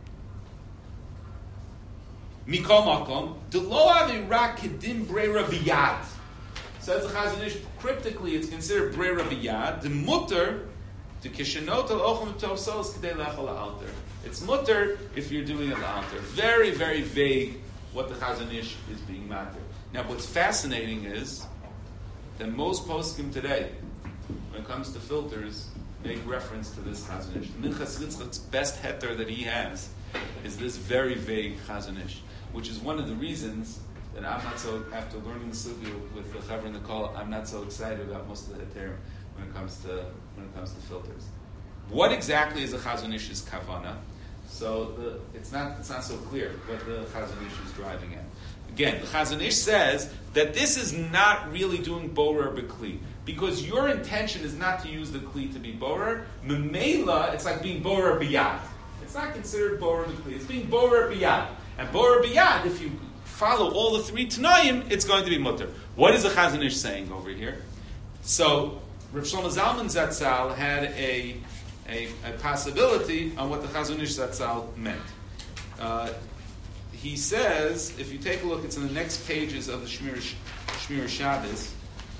Mikol makom, delo avirak kedim breira biyad. Says the Chazon Ish, cryptically it's considered breira biyad. The mutter, the kishenot al ochim tosos kedei lechol alter. It's mutter if you're doing it al alter. Very, very vague what the Chazon Ish is being matter. Now, what's fascinating is that most poskim today, when it comes to filters, make reference to this Chazon Ish. Minchas Yitzchak's best heter that he has is this very vague Chazon Ish, which is one of the reasons that I'm not so, after learning the sugya with the Chaver and the Kol, I'm not so excited about most of the heterim when it comes to when it comes to filters. What exactly is the Chazon Ish's kavana? So the, it's not it's not so clear what the Chazon Ish is driving at. Again, the Chazon Ish says that this is not really doing borer b'kli, because your intention is not to use the kli to be borer. Memela, it's like being borer biyad. It's not considered borer b'kli. It's being borer biyad. And borer biyad, if you follow all the three Tanaim, it's going to be mutter. What is the Chazon Ish saying over here? So, Rav Shlomo Zalman Zatzal had a, a, a possibility on what the Chazon Ish Zatzal meant. Uh, He says, if you take a look, it's in the next pages of the Shmir, Shmir Shabbos.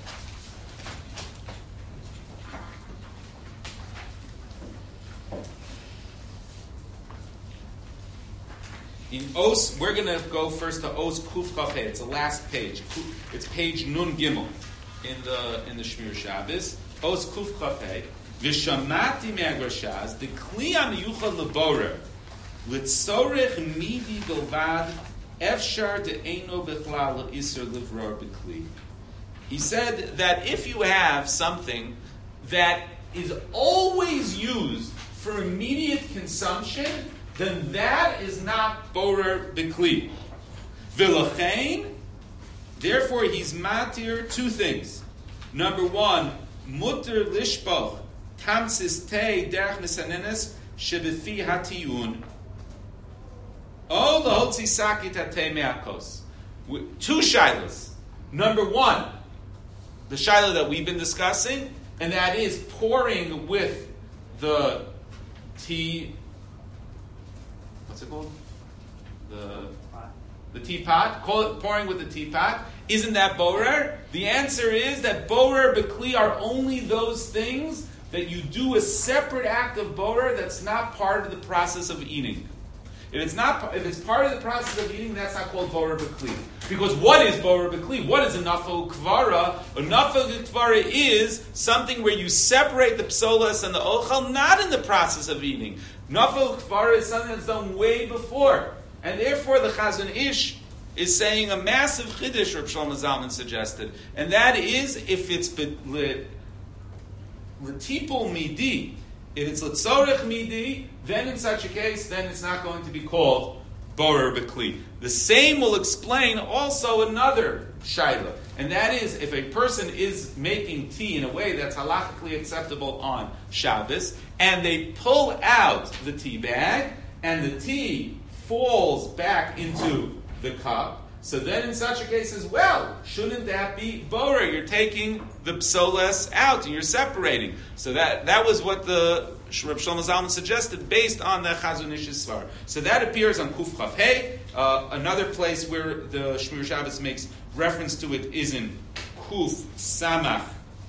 In Os, we're going to go first to Os Kuf Chaf He. It's the last page. It's page Nun Gimel in the in the Shmir Shabbos. Os Kuf Chaf He. V'shamati me'agrashaz the kli amiyuchad leborer. Litzorech midi bilvad efshar de'eno bechlal iser livror b'kli. He said that if you have something that is always used for immediate consumption, then that is not borer b'kli. V'lachein, therefore he's matir two things. Number one, mutter lishpoch tamsis te derech misanenes shebefi hatiyun. Oh, the hotzi sakit hatei me'akos. Two shilas. Number one, the shilah that we've been discussing, and that is pouring with the tea. What's it called? The the teapot. Call it pouring with the teapot. Isn't that borer? The answer is that borer bekli are only those things that you do a separate act of borer that's not part of the process of eating. If it's not, if it's part of the process of eating, that's not called borer bekli. Because what is borer bekli? What is a nafel kvara? A nafel kvara is something where you separate the psolas and the ochel, not in the process of eating. Nafel kvara is something that's done way before, and therefore the Chazon Ish is saying a massive chiddush. Reb Shlomo Zalman suggested, and that is if it's lit. L'tipul midi, if it's l'tzorech midi, then in such a case, then it's not going to be called borer bekli. The same will explain also another shaila, and that is if a person is making tea in a way that's halachically acceptable on Shabbos, and they pull out the tea bag, and the tea falls back into the cup, so then in such a case as well, shouldn't that be borer? You're taking the psoles out and you're separating. So that, that was what the Reb Shlomo Zalman suggested based on the Chazon Ish's svar. So that appears on Kuf Chaf Hey. Uh, another place where the Shmir Shabbos makes reference to it is in Kuf Samach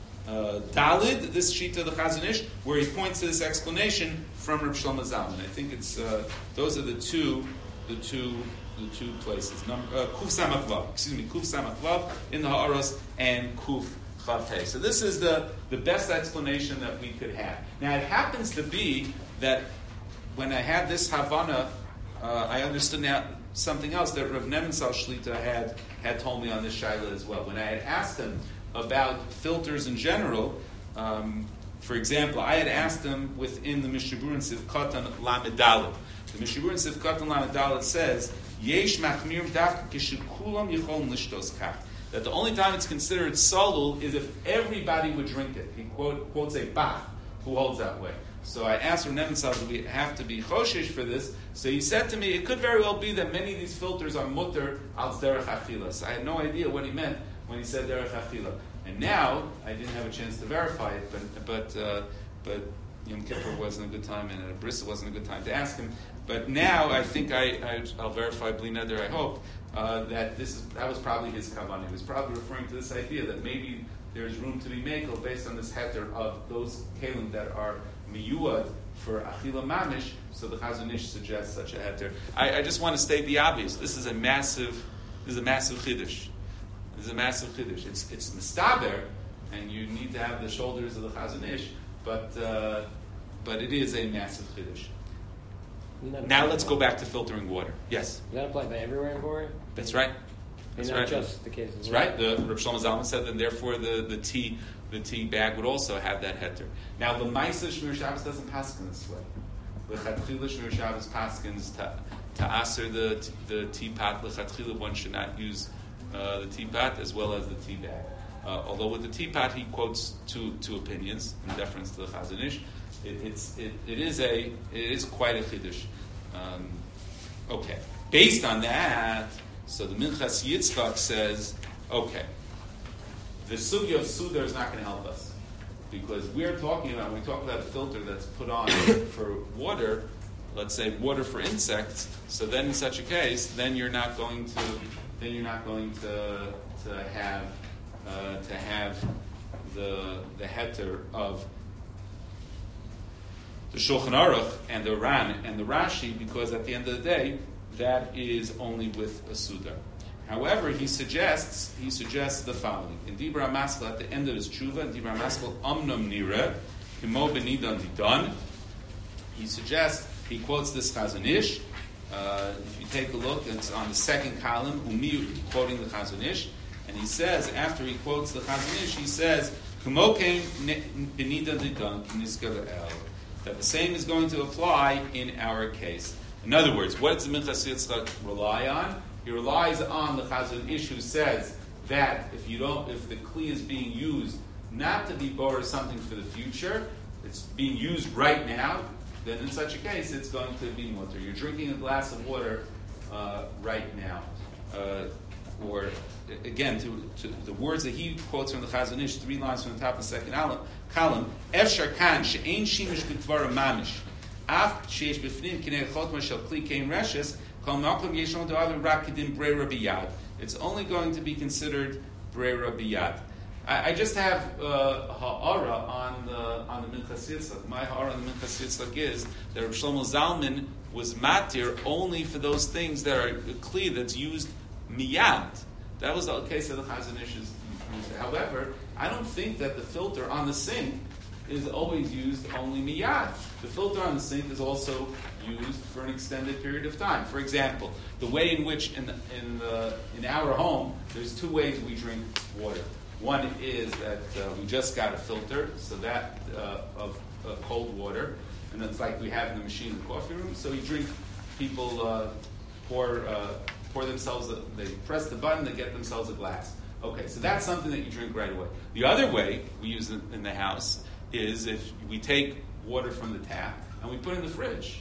uh, Dalid, this sheet of the Chazon Ish, where he points to this explanation from Reb Shlomo Zalman. I think it's uh, those are the two, the two. The two places, number uh, Kuf Samach Vav, excuse me, Kuf Samach Vav in the Ha'aros and Kuf Chav Hey. So this is the, the best explanation that we could have. Now it happens to be that when I had this Havana, uh, I understood now something else that Rav Nemensal Shlita had had told me on this Shaila as well. When I had asked him about filters in general, um, for example, I had asked him within the Mishabur and Sivkatan Lamed Dalet. The Mishabur and Sivkatan Lamed Dalet says Yesh machmir dafka kishikulam yichol lishtos kach. That the only time it's considered salul is if everybody would drink it. He quote, quotes a Bach who holds that way. So I asked Rav Nemensal, do we have to be choshesh for this? So he said to me, it could very well be that many of these filters are mutter al derech achila. So I had no idea what he meant when he said derech achila. And now I didn't have a chance to verify it, but but uh, but Yom Kippur wasn't a good time, and at Brissa wasn't a good time to ask him. But now I think I, I I'll verify Bli Neder. I hope uh, that this is that was probably his kavanah. He was probably referring to this idea that maybe there's room to be makel based on this heter of those kalim that are miyuad for achila mamish. So the Chazon Ish suggests such a heter. I, I just want to state the obvious. This is a massive this is a massive chiddush. This is a massive chiddush. It's it's mistaber, and you need to have the shoulders of the Chazon Ish, but uh, but it is a massive chiddush. Now let's go back to filtering water. Yes? Does that apply to everywhere in Bori? That's right. That's not right. just the case. That's right. The Reb Shlomo Zalman said that therefore the, the tea the tea bag would also have that heter. Now the Maisa Shmir Shabbos doesn't paskin this way. L'chatchila Shmir Shabbos paskins to to aser the the teapot. L'chatchila one should not use uh, the teapot as well as the tea bag. Uh, although with the teapot he quotes two two opinions in deference to the Chazon Ish. It, it's it, it is a it is quite a chiddush. Um, okay, based on that, so the Minchas Yitzchak says, okay, the sugya of sudar is not going to help us because we're talking about when we talk about a filter that's put on for water, let's say water for insects. So then, in such a case, then you're not going to then you're not going to to have uh, to have the the heter of the Shulchan Aruch and the Ran and the Rashi, because at the end of the day, that is only with a Sudar. However, he suggests he suggests the following. In Dibra Maskal, at the end of his tshuva, in Dibra Maskal, Omnam Nira, Himo Benidan Didan, he suggests, he quotes this Chazon Ish. Uh, if you take a look, it's on the second column, Umi quoting the Chazon Ish, and he says, after he quotes the Chazon Ish, he says, Himo Benidan Didan, Kiniskar El. That the same is going to apply in our case. In other words, what does the Minchas Yitzchak rely on? He relies on the Chazon Ish who says that if you don't, if the kli is being used not to be borrowed something for the future, it's being used right now, then in such a case it's going to be mutter. You're drinking a glass of water uh, right now. Uh, or again, to, to the words that he quotes from the Chazon Ish, three lines from the top of the second column, Efshar kan she'ein shimish b'tvarim mamish Af sheish b'fnim kinei chotma shel kli kein reshes kol makom yeshon do'avim rak kedim breira biyad. It's only going to be considered breira biyad. I, I just have uh, ha'ara on the on the Minchas Yitzchak. My ha'ara on the Minchas Yitzchak is that Rav Shlomo Zalman was matir only for those things that are kli that's used miyad. That was the case of the Chazon Ish. However, I don't think that the filter on the sink is always used only miyad. The filter on the sink is also used for an extended period of time. For example, the way in which in the, in the, in our home, there's two ways we drink water. One is that uh, we just got a filter, so that uh, of uh, cold water, and it's like we have in the machine in the coffee room. So you drink, people uh, pour uh, pour themselves, a, they press the button, they get themselves a glass. Okay, so that's something that you drink right away. The other way we use it in the house is if we take water from the tap and we put it in the fridge.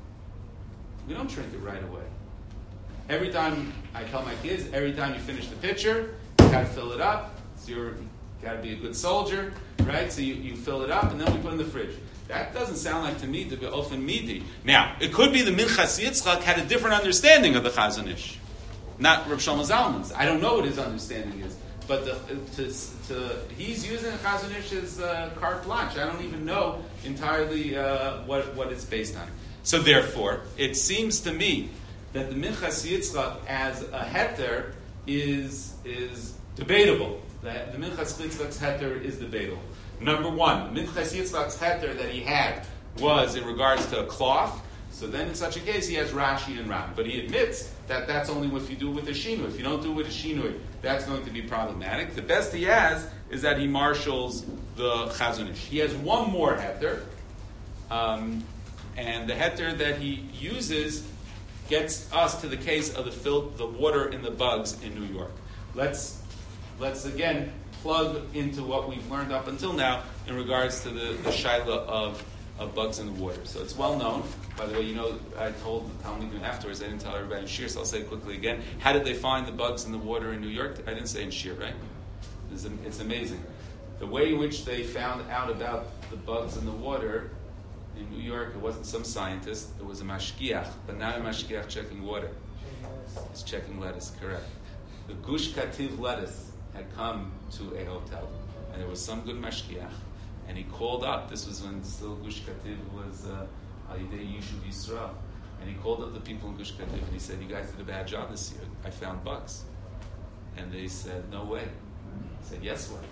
We don't drink it right away. Every time I tell my kids, every time you finish the pitcher, you got to fill it up. So you're got to be a good soldier, right? So you, you fill it up and then we put it in the fridge. That doesn't sound like to me to be often midi. Now, it could be the Minchas Yitzchak had a different understanding of the Chazon Ish, not Rav Shlomo Zalman's. I don't know what his understanding is, but the, to, to, he's using the Chazon Ish's uh, carte blanche. I don't even know entirely uh, what what it's based on. So therefore, it seems to me that the Minchas Yitzchak as a heter is is debatable. The, the Minchas Yitzchak's heter is debatable. Number one, the Minchas Yitzchak's heter that he had was in regards to a cloth. So then in such a case, he has Rashi and Ram. But he admits that that's only if you do it with a shinui. If you don't do it with a shinui, that's going to be problematic. The best he has is that he marshals the Chazon Ish. He has one more heter, um, and the heter that he uses gets us to the case of the fil- the water in the bugs in New York. Let's let's again plug into what we've learned up until now in regards to the, the shaila of, of bugs in the water. So it's well known. By the way, you know, I told the Talmudim afterwards, I didn't tell everybody in Shir, so I'll say it quickly again. How did they find the bugs in the water in New York? I didn't say in Shir, right? It's, it's amazing. The way in which they found out about the bugs in the water in New York, it wasn't some scientist, it was a mashgiach, but not a mashgiach checking water. He's checking lettuce, correct. The Gush Kativ lettuce had come to a hotel, and there was some good mashgiach, and he called up. This was when still Gush Kativ was Al Yidei Yishuv Yisrael, and he called up the people in Gush Kativ, and he said, "You guys did a bad job this year. I found bugs." And they said, "No way." He said, "Yes way."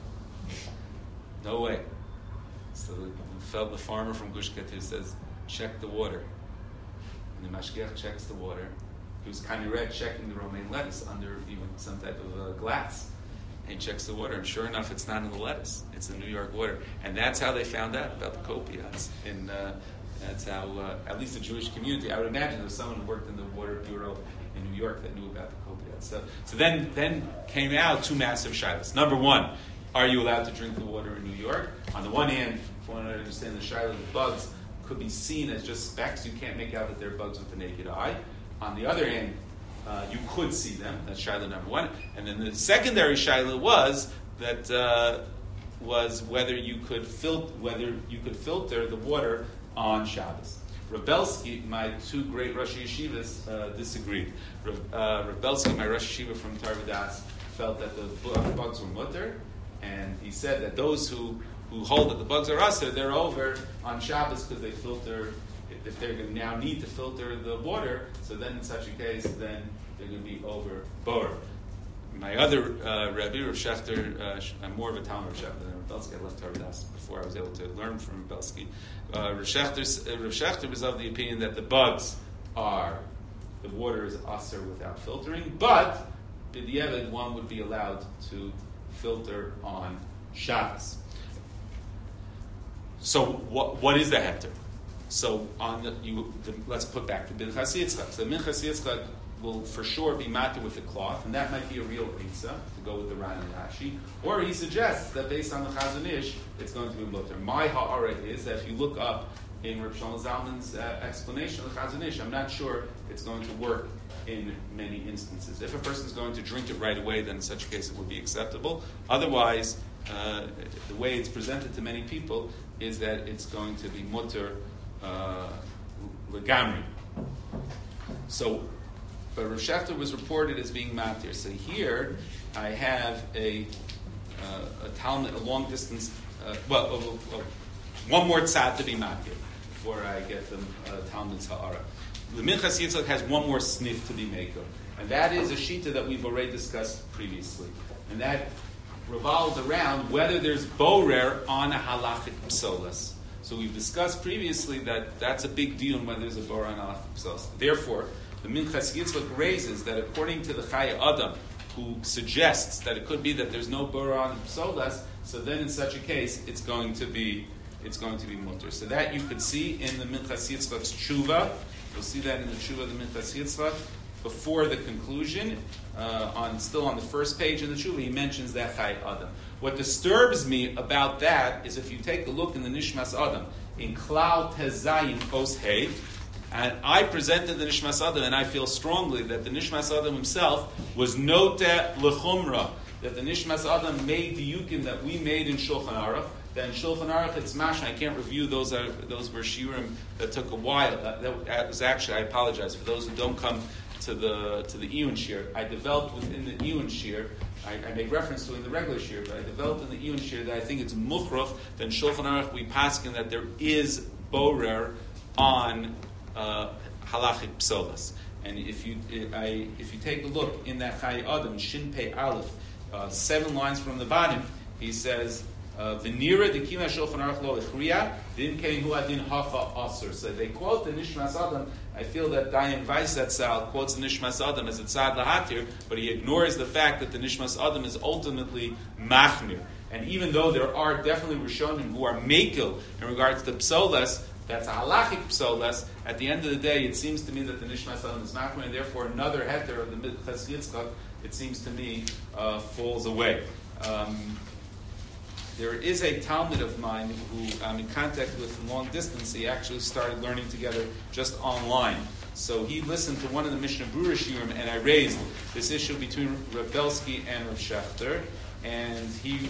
No way. So the, the, the farmer from Gush Kativ says, "Check the water." And the mashgiach checks the water. He was kind of red, checking the romaine lettuce under even some type of uh, glass. And he checks the water, and sure enough, it's not in the lettuce. It's in New York water. And that's how they found out about the copiates. And uh, that's how, uh, at least the Jewish community, I would imagine there was someone who worked in the water bureau in New York that knew about the copiates. So, so then, then came out two massive shilas. Number one, are you allowed to drink the water in New York? On the one hand, if you want to understand the shilah, the bugs could be seen as just specks. You can't make out that they're bugs with the naked eye. On the other hand, uh, you could see them. That's shilah number one. And then the secondary shilah was that uh, was whether you could fil- whether you could filter the water on Shabbos. Rav Belsky, my two great Rosh Yeshivas, uh, disagreed. Rav, uh, Rav Belsky, my Rosh Yeshiva from Tarvadas, felt that the bugs were mutter, and he said that those who, who hold that the bugs are usher, they're over on Shabbos because they filter. If they're going to now need to filter the water, so then in such a case, then they're going to be over bor. My other uh, Rebbe, Rav Shechter, uh, I'm more of a Talmud Rav Shechter than Rav Belsky. I left Tarvadas before I was able to learn from Rav Belsky. Uh, Rav, Shechter, uh, Rav Shechter was of the opinion that the bugs are, the water is usher without filtering, but b'diavad one would be allowed to filter on Shabbos. So what what is the heter? So on the, you, the, let's put back to Minchas Yitzchak. So Minchas Yitzchak will for sure be matter with the cloth, and that might be a real Eitzah to go with the Ran and Rashi. Or he suggests that based on the Chazon Ish, it's going to be mutter. My ha'ara is that if you look up in Rav Shlomo Zalman's uh, explanation of the Chazon Ish, I'm not sure it's going to work in many instances. If a person is going to drink it right away, then in such a case it would be acceptable. Otherwise, uh, the way it's presented to many people is that it's going to be mutter Uh, legamri. So, but Rav Shechter was reported as being matir. So here I have a uh, a Talmud, a long distance. Uh, well, uh, uh, one more tzad to be matir before I get them uh, Talmud's ha'ara. The Minchas Yitzchak has one more sniff to be mako, and that is a shita that we've already discussed previously, and that revolves around whether there's borer on a halachic psolas. So we've discussed previously that that's a big deal whether there's a borer on a halachic psolas. Therefore, the Minchas Yitzchak raises that according to the Chaya Adam, who suggests that it could be that there's no borer on psolas, so then in such a case it's going to be it's going to be mutter. So that you could see in the Minchas Yitzchak's tshuva. You'll see that in the tshuva of the Minchas Yitzchak before the conclusion, uh, on still on the first page in the tshuva, he mentions that Chai Adam. What disturbs me about that is if you take a look in the Nishmas Adam, in Klal Tezayin Os Hey, and I presented the Nishmas Adam, and I feel strongly that the Nishmas Adam himself was Noteh L'chumra, that the Nishmas Adam made the yukim that we made in Shulchan Aruch. Then Shulchan Aruch, it's mashma. I can't review those. Are, those were shiurim that took a while. Uh, that, that was actually. I apologize for those who don't come to the to the Iyun shir. I developed within the Iyun shir. I, I made reference to it in the regular shir, but I developed in the Iyun shir that I think it's muchrach. Then Shulchan Aruch we paskin that there is borer on uh, halachic psolas. And if you I, if you take a look in that Chai Adam Shin Pei Aleph, uh, seven lines from the bottom, he says. V'nira dekima shulchan aruch lo echriya din kein hu adin hacha aser. So they quote the Nishmas Adam. I feel that Dayan Weissetzal quotes the Nishmas Adam as a tzad lahatir, but he ignores the fact that the Nishmas Adam is ultimately machmir. And even though there are definitely Rishonim who are mekel in regards to psolas, that's a halachic psolas. At the end of the day, it seems to me that the Nishmas Adam is machmir, and therefore another heter of the Minchas Yitzchak, it seems to me, uh, falls away. Um, There is a Talmud of mine who I'm in contact with from long distance. He actually started learning together just online. So he listened to one of the Mishnah Berurah shiurim, and I raised this issue between Rav Belsky and Rav Shechter. And he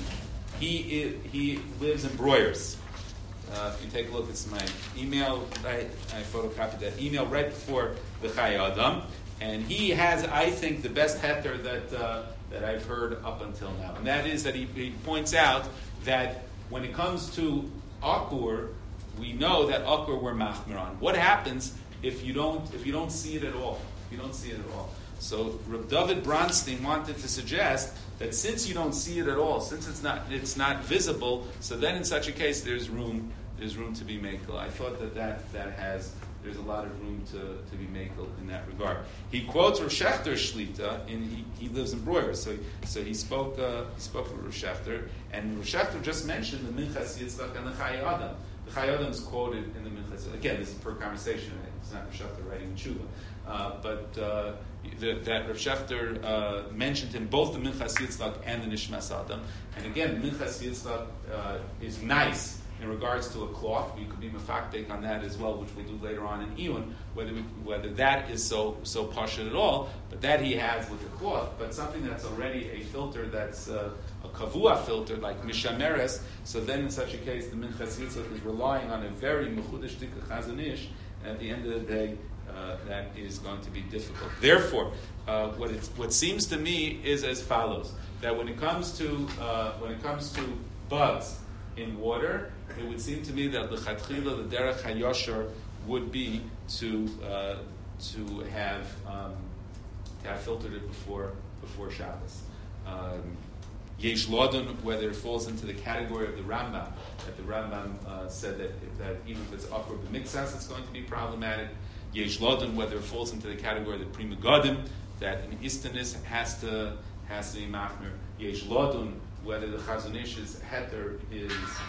he he lives in Broyers. Uh, if you take a look, it's my email. I, I photocopied that email right before the Chai Adam, and he has, I think, the best heter that uh, that I've heard up until now, and that is that he, he points out that when it comes to Akur, we know that Akur we're machmir on. What happens if you don't if you don't see it at all? If you don't see it at all. So Reb David Bronstein wanted to suggest that since you don't see it at all, since it's not it's not visible, so then in such a case there's room there's room to be makel. I thought that that, that has there's a lot of room to, to be makel in that regard. He quotes Rav Shechter Shlita, and he, he lives in Broyer, so so he spoke uh, he spoke with Rav Shechter, and Rav Shechter just mentioned the Minchas Yitzchak and the Chai Adam. The Chai Adam is quoted in the Minchas. Again, this is per conversation. It's not Rav Shechter writing in Tshuva, uh, but uh, the, that Rav Shechter uh, mentioned in both the Minchas Yitzchak and the Nishmas Adam. And again, the Minchas Yitzchak uh, is nice in regards to a cloth. We could be mefakdek on that as well, which we'll do later on in Iyun, whether we, whether that is so so pashut at all, but that he has with the cloth. But something that's already a filter that's uh, a kavua filter, like mishameres, so then in such a case, the Minchas Yitzchak is relying on a very mechudesh tika chazanish, and at the end of the day, uh, that is going to be difficult. Therefore, uh, what it's, what seems to me is as follows: that when it comes to uh, when it comes to bugs in water, it would seem to me that the chatchila, the derech hayosher, would be to uh, to have um, to have filtered it before before Shabbos. Um, Yesh lodun, whether it falls into the category of the Rambam, that the Rambam uh, said that that even if it's upward b'mixas, it's going to be problematic. Yesh lodun, whether it falls into the category of the Pri Megadim, that an istanis has to has to be machmir. Yesh lodun, whether the Chazon Ish's heter is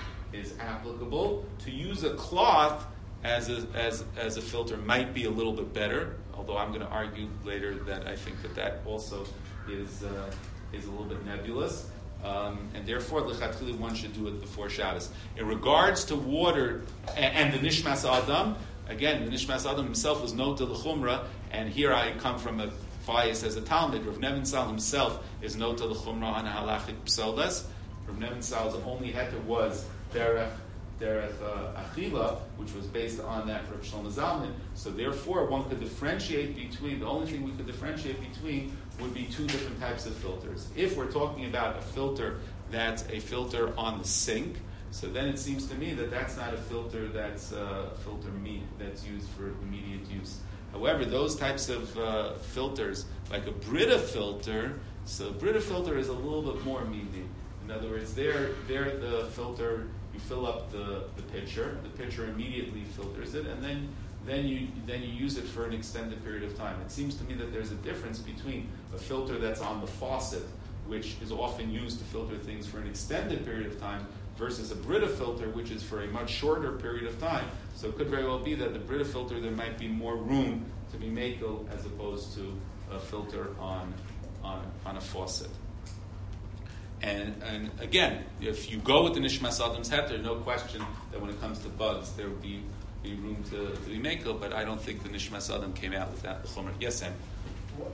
is applicable. To use a cloth as a as as a filter might be a little bit better, although I'm going to argue later that I think that that also is uh, is a little bit nebulous, um, and therefore lechatchila one should do it before Shabbos. In regards to water and, and the Nishmas Adam, again, the Nishmas Adam himself was nota l'chumra, and here I come from a bias as a Talmud. Rav Nebenzahl himself is nota l'chumra on halachic psolas. Rav Nebenzahl's only heter was derech derech uh, achila, which was based on that Reb Shlomo Zalman. So therefore, one could differentiate between, the only thing we could differentiate between would be two different types of filters. If we're talking about a filter that's a filter on the sink, so then it seems to me that that's not a filter that's uh, a filter meat that's used for immediate use. However, those types of uh, filters, like a Brita filter, so a Brita filter is a little bit more meaty. In other words, there, there the filter, you fill up the, the pitcher, the pitcher immediately filters it, and then then you then you use it for an extended period of time. It seems to me that there's a difference between a filter that's on the faucet, which is often used to filter things for an extended period of time, versus a Brita filter, which is for a much shorter period of time. So it could very well be that the Brita filter, there might be more room to be makel as opposed to a filter on on, on a faucet. And and again, if you go with the Nishmas Adam's heter, no question that when it comes to bugs, there would be, be room to, to be makel, but I don't think the Nishmas Adam came out with that. Yes, Sam? What?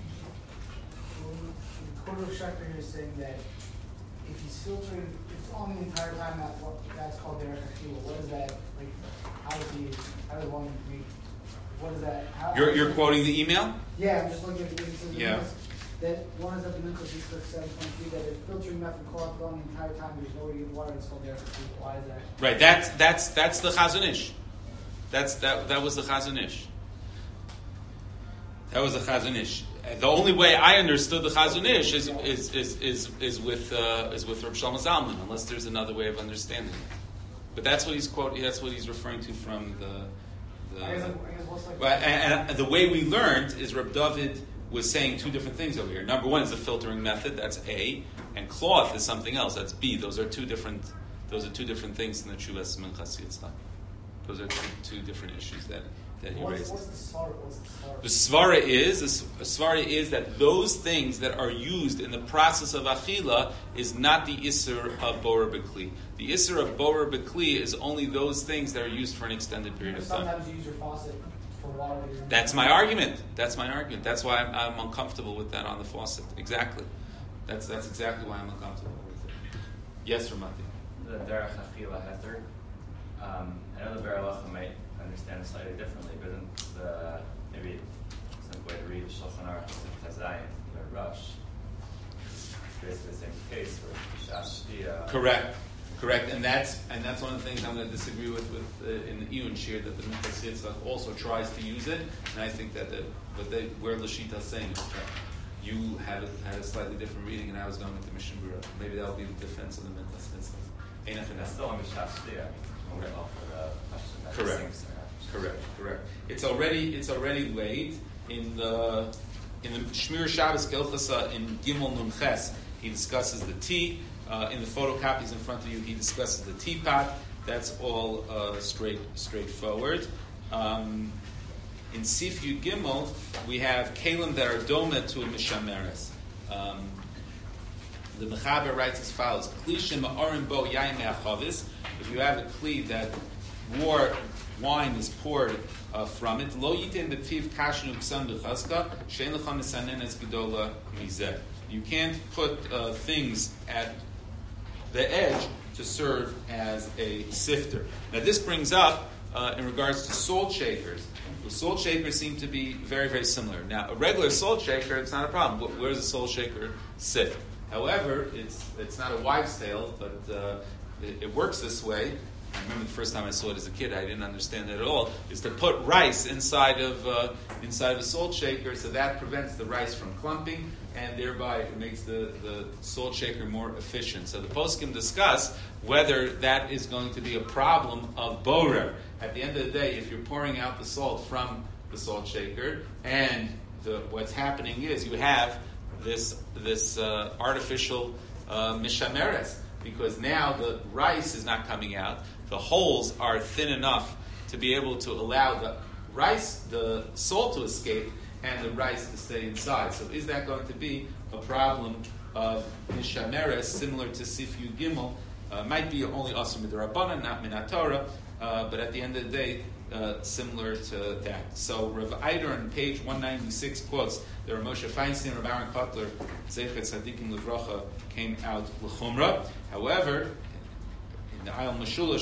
The Kodo Shechter is saying that if he's filtering, it's on the entire time, that what that's called derech achila. What is that? Like, how does he? How does one make? What is that? How, You're you're quoting the email? Yeah, I'm just looking at the it says Yeah. that one is at the Minchas Yisrael seven point three that if filtering method clogged on the entire time, there's no way to get water. It's called derech achila. Why is that? Right. That's that's that's the Chazon Ish. That's that that was the Chazon Ish. That was the Chazon Ish. The only way I understood the Chazon Ish is is is is, is with uh, is with Reb Shlomo Zalman, unless there's another way of understanding it. But that's what he's quoting. That's what he's referring to from the. the I guess, I guess what's like. Well, and, and the way we learned is Reb David was saying two different things over here. Number one is the filtering method. That's A, and cloth is something else. That's B. Those are two different. Those are two different things in the Chuvas Minchas Yitzchak. Those are two, two different issues that that he What's, raises. what's the svara? What's the svara? The svara is the svara is that those things that are used in the process of achila is not the isser of bora bekli. The isser of bora bekli is only those things that are used for an extended period of time. Sometimes you use your faucet for water. that you're- That's my argument. That's my argument. That's why I'm, I'm uncomfortable with that on the faucet. Exactly. That's that's exactly why I'm uncomfortable with it. Yes, Ramati. The derech achila heter. Um, I know the Ber Halacha might understand it slightly differently, but in the maybe some way to read Shulchan Aruch Tazayin, the Rush, it's basically the same case where Shas Shtia. Correct. Correct, and that's and that's one of the things I'm going to disagree with with uh, in the Iyun Shir, that the Minchas Yitzchak also tries to use it, and I think that the, but they, where Lashita is saying is that you had a, had a slightly different reading, and I was going with the Mishnah Berurah. Maybe that will be the defense of the Minchas Yitzchak. Einach and That's still on the Shas Shtia. Right. For the question that Correct. sinks there. Correct, correct. It's already it's already laid in the in the Shmir Shabbos Kelchasa in Gimel Nun Ches. He discusses the tea. Uh, in the photocopies in front of you, he discusses the teapot. That's all uh, straight straightforward. Um, in Sif Yud Gimel, we have kalim that are doma to a mishameres. Um, the Mechaber writes as follows: Kli shema'arim bo yayin me'achavis. If you have a kli that war wine is poured uh, from it, lo yitin bepiv kashnu ksam b'chaska shein lecha misanenes gedola mizeh. You can't put uh, things at the edge to serve as a sifter. Now this brings up uh, in regards to salt shakers. The salt shakers seem to be very, very similar. Now a regular salt shaker, it's not a problem. Where does a salt shaker sit? However, it's it's not a wives' tale, but uh, it, it works this way. I remember the first time I saw it as a kid, I didn't understand it at all, is to put rice inside of uh, inside of a salt shaker, so that prevents the rice from clumping, and thereby it makes the, the salt shaker more efficient. So the poskim discuss whether that is going to be a problem of borer. At the end of the day, if you're pouring out the salt from the salt shaker, and the, what's happening is you have this this uh, artificial uh, mishameres, because now the rice is not coming out. The holes are thin enough to be able to allow the rice, the salt to escape, and the rice to stay inside. So is that going to be a problem of mishameres, similar to Sif Yud Gimel? Uh, might be only also midrabanan, not minat Torah, uh, but at the end of the day, uh, similar to that. So Rav Eider on page one ninety-six quotes, there are Moshe Feinstein, Rav Aaron Kotler, Zeichet Tzadikim Livracha, came out l'chumra. However, in the Ayal Mashulish,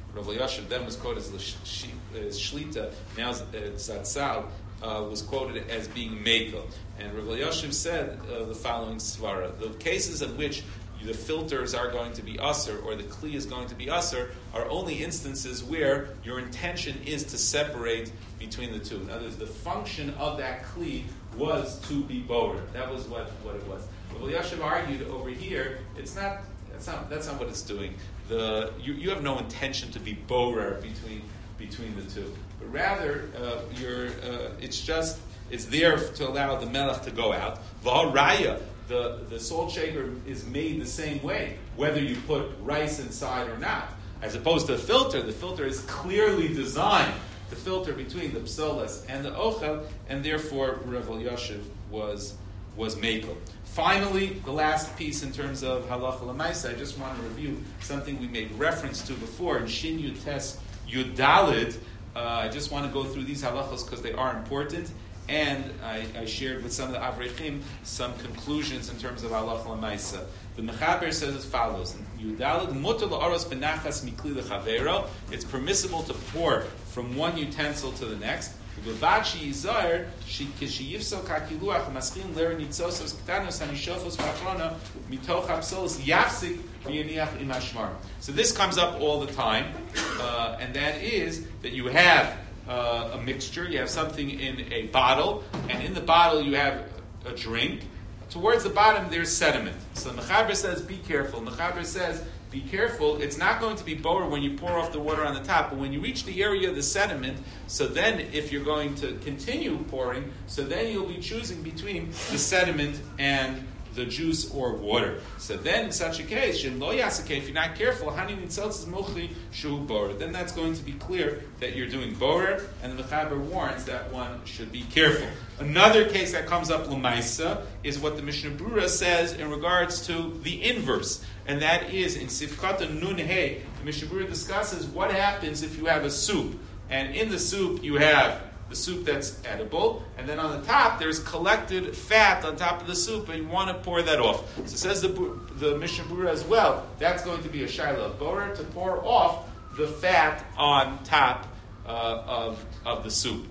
Rav Elyashiv then was quoted as, sh- as Shlita, now uh, Zatzal, uh, was quoted as being Mekel. And Rav Elyashiv said uh, the following svara: the cases in which the filters are going to be usser or the kli is going to be usser are only instances where your intention is to separate between the two. In other words, the function of that kli was to be borer. That was what, what it was. Rav Elyashiv argued over here, it's not that's not that's not what it's doing. The you, you have no intention to be borer between between the two. But rather uh, you're uh, it's just it's there to allow the melech to go out. V'haraya, the, the salt shaker is made the same way, whether you put rice inside or not. As opposed to the filter, the filter is clearly designed to filter between the psolas and the ochel, and therefore Rav Elyashiv was was mekel. Finally, the last piece in terms of halacha l'maisa, I just want to review something we made reference to before in Shin Yud Tes Yud Daled. Uh, I just want to go through these halachos because they are important. And I, I shared with some of the Avrechim some conclusions in terms of halacha l'maisa. The Mechaber says as follows: Yudalad mutar la'aros benachas mikli lechavero. It's permissible to pour from one utensil to the next. Ubavad sheyizar kishiyivso kakiluach maschin ler nitzosos ktanos hanishofos patrona mitoch hapsolos yafsik v'yaniach imashmar. So this comes up all the time, uh, and that is that you have Uh, a mixture, you have something in a bottle, and in the bottle you have a drink. Towards the bottom there's sediment. So the Mechaber says, be careful. The Mechaber says, be careful, it's not going to be borer when you pour off the water on the top, but when you reach the area of the sediment, so then if you're going to continue pouring, so then you'll be choosing between the sediment and the juice or water. So then, in such a case, if you're not careful, then that's going to be clear that you're doing borer, and the Mechaber warns that one should be careful. Another case that comes up l'maisa is what the Mishnah Brura says in regards to the inverse, and that is in Sifkata Nun Hey. The Mishnah Brura discusses what happens if you have a soup, and in the soup you have the soup that's edible, and then on the top there's collected fat on top of the soup, and you want to pour that off. So says the the Mishnah Brura as well, that's going to be a shaila of borer to pour off the fat on top uh, of of the soup.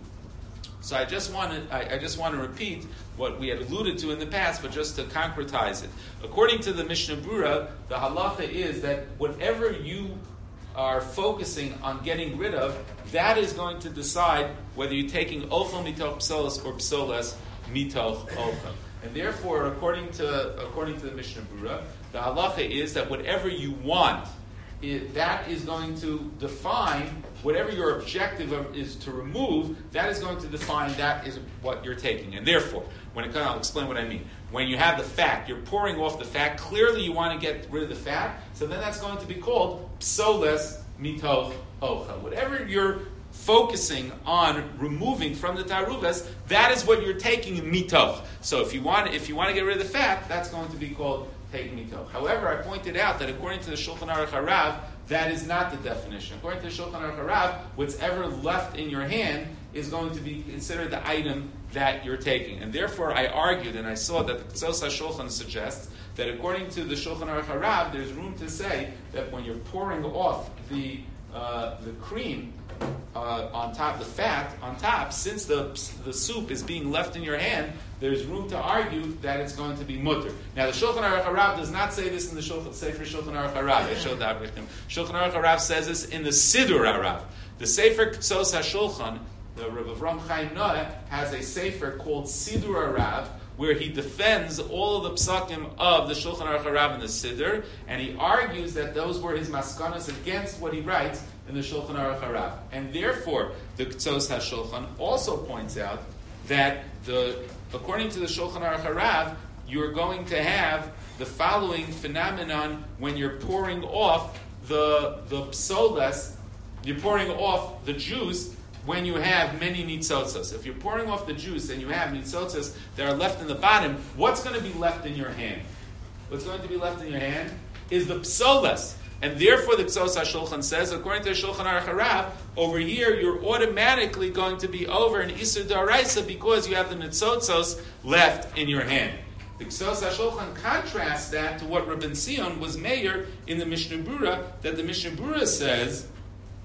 So I just want to I, I just want to repeat what we had alluded to in the past, but just to concretize it. According to the Mishnah Brura, the halacha is that whatever you are focusing on getting rid of, that is going to decide whether you're taking ochel mitoch psolas or psolas mitoch ochel. And therefore, according to according to the Mishnah Brura, the halacha is that whatever you want, it, that is going to define whatever your objective of, is to remove. That is going to define that is what you're taking. And therefore, when it comes, I'll explain what I mean. When you have the fat, you're pouring off the fat. Clearly, you want to get rid of the fat. So then that's going to be called psolas mitoch ochel. Whatever you're focusing on removing from the taruvas, that is what you're taking mitoch. So if you want, if you want to get rid of the fat, that's going to be called taking mitoch. However, I pointed out that according to the Shulchan Aruch Harav, that is not the definition. According to the Shulchan Aruch Harav, whatever left in your hand is going to be considered the item that you're taking. And therefore, I argued, and I saw that the Tzos HaShulchan suggests that according to the Shulchan Aruch Harav, there's room to say that when you're pouring off the uh, the cream uh, on top, the fat on top, since the the soup is being left in your hand, there's room to argue that it's going to be mutter. Now, the Shulchan Aruch Harav does not say this in the Shulchan Sefer Shulchan Aruch Harav. I showed that with him. Shulchan Aruch Harav says this in the Sidur Harav. The Sefer Tzos HaShulchan, the Rav Avram Chaim Noah, has a sefer called Sidur Harav, where he defends all of the psakim of the Shulchan Aruch Harav and the Siddur, and he argues that those were his maskanas against what he writes in the Shulchan Aruch Harav. And therefore, the Tzos HaShulchan also points out that the according to the Shulchan Aruch Harav, you're going to have the following phenomenon when you're pouring off the the psolas, you're pouring off the juice when you have many nitzotzos. If you're pouring off the juice and you have nitzotzos that are left in the bottom, what's going to be left in your hand? What's going to be left in your hand is the psolas. And therefore the Tzos HaShulchan says, according to the Shulchan Aruch Harav, over here you're automatically going to be over an Isur D'Oraisa because you have the nitzotzos left in your hand. The Tzos HaShulchan contrasts that to what Rabban Sion was mayor in the Mishnah Brura, that the Mishnah Brura says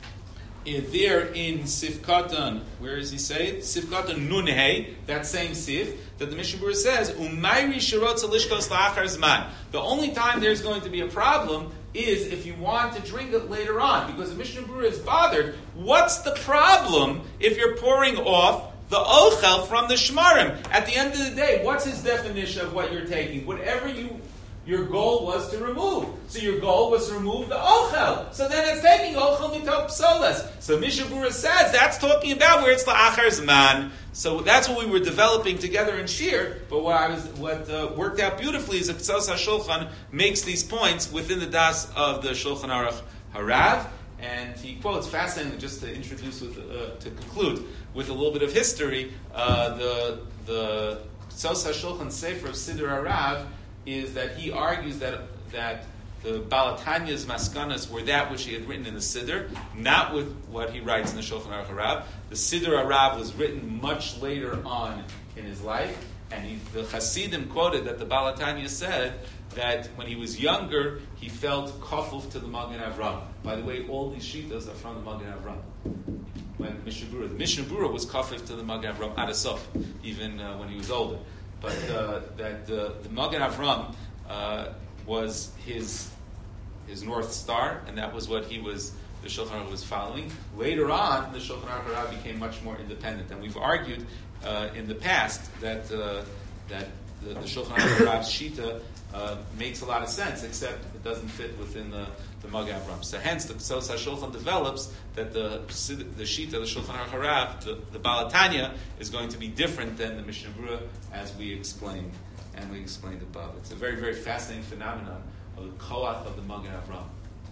in, there in Sifkatan, where does he say it? Sifkatan Nunhei, that same Sif, that the Mishnah Berurah says, Umayri Shirotza Lishkos La'achar Zman. The only time there's going to be a problem is if you want to drink it later on, because the Mishnah Berurah is bothered. What's the problem if you're pouring off the ochel from the shmarim? At the end of the day, what's his definition of what you're taking? Whatever you your goal was to remove. So your goal was to remove the ochel. So then it's taking ochel mitop psolas. So Mishnah Berurah says that's talking about where it's la'achar zman. So that's what we were developing together in Shir. But what I was, what uh, worked out beautifully is that Tzos HaShulchan makes these points within the das of the Shulchan Aruch Harav, and he quotes, fascinatingly, just to introduce, with, uh, to conclude with a little bit of history, uh, the the Tzos HaShulchan Sefer of Siddur Harav is that he argues that that the Balatanya's maskanas were that which he had written in the Siddur, not with what he writes in the Shulchan Aruch Harav. The Siddur Harav was written much later on in his life, and he, the Hasidim quoted that the Balatanya said that when he was younger, he felt kafuf to the Magen Avram. By the way, all these shitas are from the Magen Avram. When Mishnah Berurah, the Mishnah Berurah was kafuf to the Magen Avram Adasof, even uh, when he was older. But uh, that uh, the Magen Avram uh, was his his north star, and that was what he was. The Shulchan Aruch was following. Later on, the Shulchan Aruch became much more independent, and we've argued uh, in the past that uh, that the, the Shulchan Aruch's shita uh, makes a lot of sense, except it doesn't fit within the the Magen Avram. So hence, the Tzos HaShulchan develops that the the shita, the Shulchan Aruch, the, the Balatanya, is going to be different than the Mishnah Berurah, as we explained and we explained above. It's a very very fascinating phenomenon of the koach of the Magen Avram.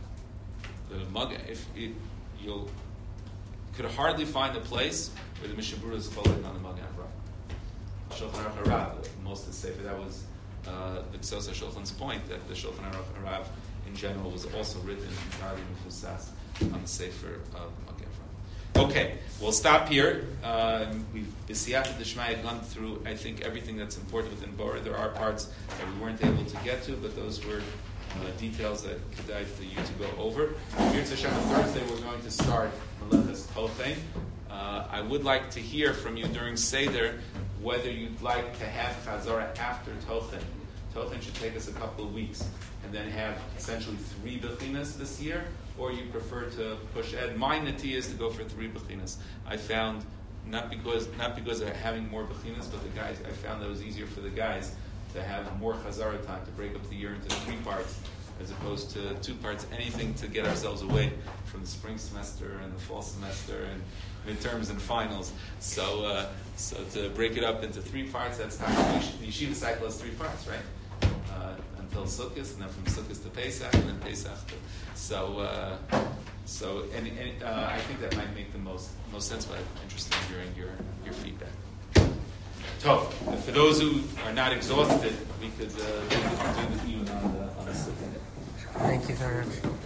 The Magen, if it, you'll could hardly find a place where the Mishnah Berurah is quoted on the Magen Avram. Shulchan Aruch Harav, most of the sefer, that was uh, the Tzos HaShulchan's point, that the Shulchan Aruch Harav in general was also written entirely mefusas on the sefer of Magen Avram. Okay, we'll stop here. Um, we've b'siyata d'shmaya gone through, I think, everything that's important within Bora. There are parts that we weren't able to get to, but those were Uh, details that kedai for you to go over. Here to Hashem on Thursday, we're going to start Meleches Tochein. Uh, I would like to hear from you during Seder whether you'd like to have Chazorah after Tochein. Tochein should take us a couple of weeks, and then have essentially three bechinas this year, or you prefer to push ahead. My nati is to go for three bechinas. I found, not because not because of having more bechinas, but the guys, I found that it was easier for the guys to have more chazara time, to break up the year into three parts as opposed to two parts, anything to get ourselves away from the spring semester and the fall semester and midterms and finals. So uh, so to break it up into three parts, that's how the yeshiva cycle has three parts, right? Uh, until Sukkot, and then from Sukkot to Pesach, and then Pesach to... So, uh, so and, and uh, I think that might make the most most sense, but I'm interested in hearing your, your feedback. So, for those who are not exhausted, we could uh, do the even on the on the Thank you very much.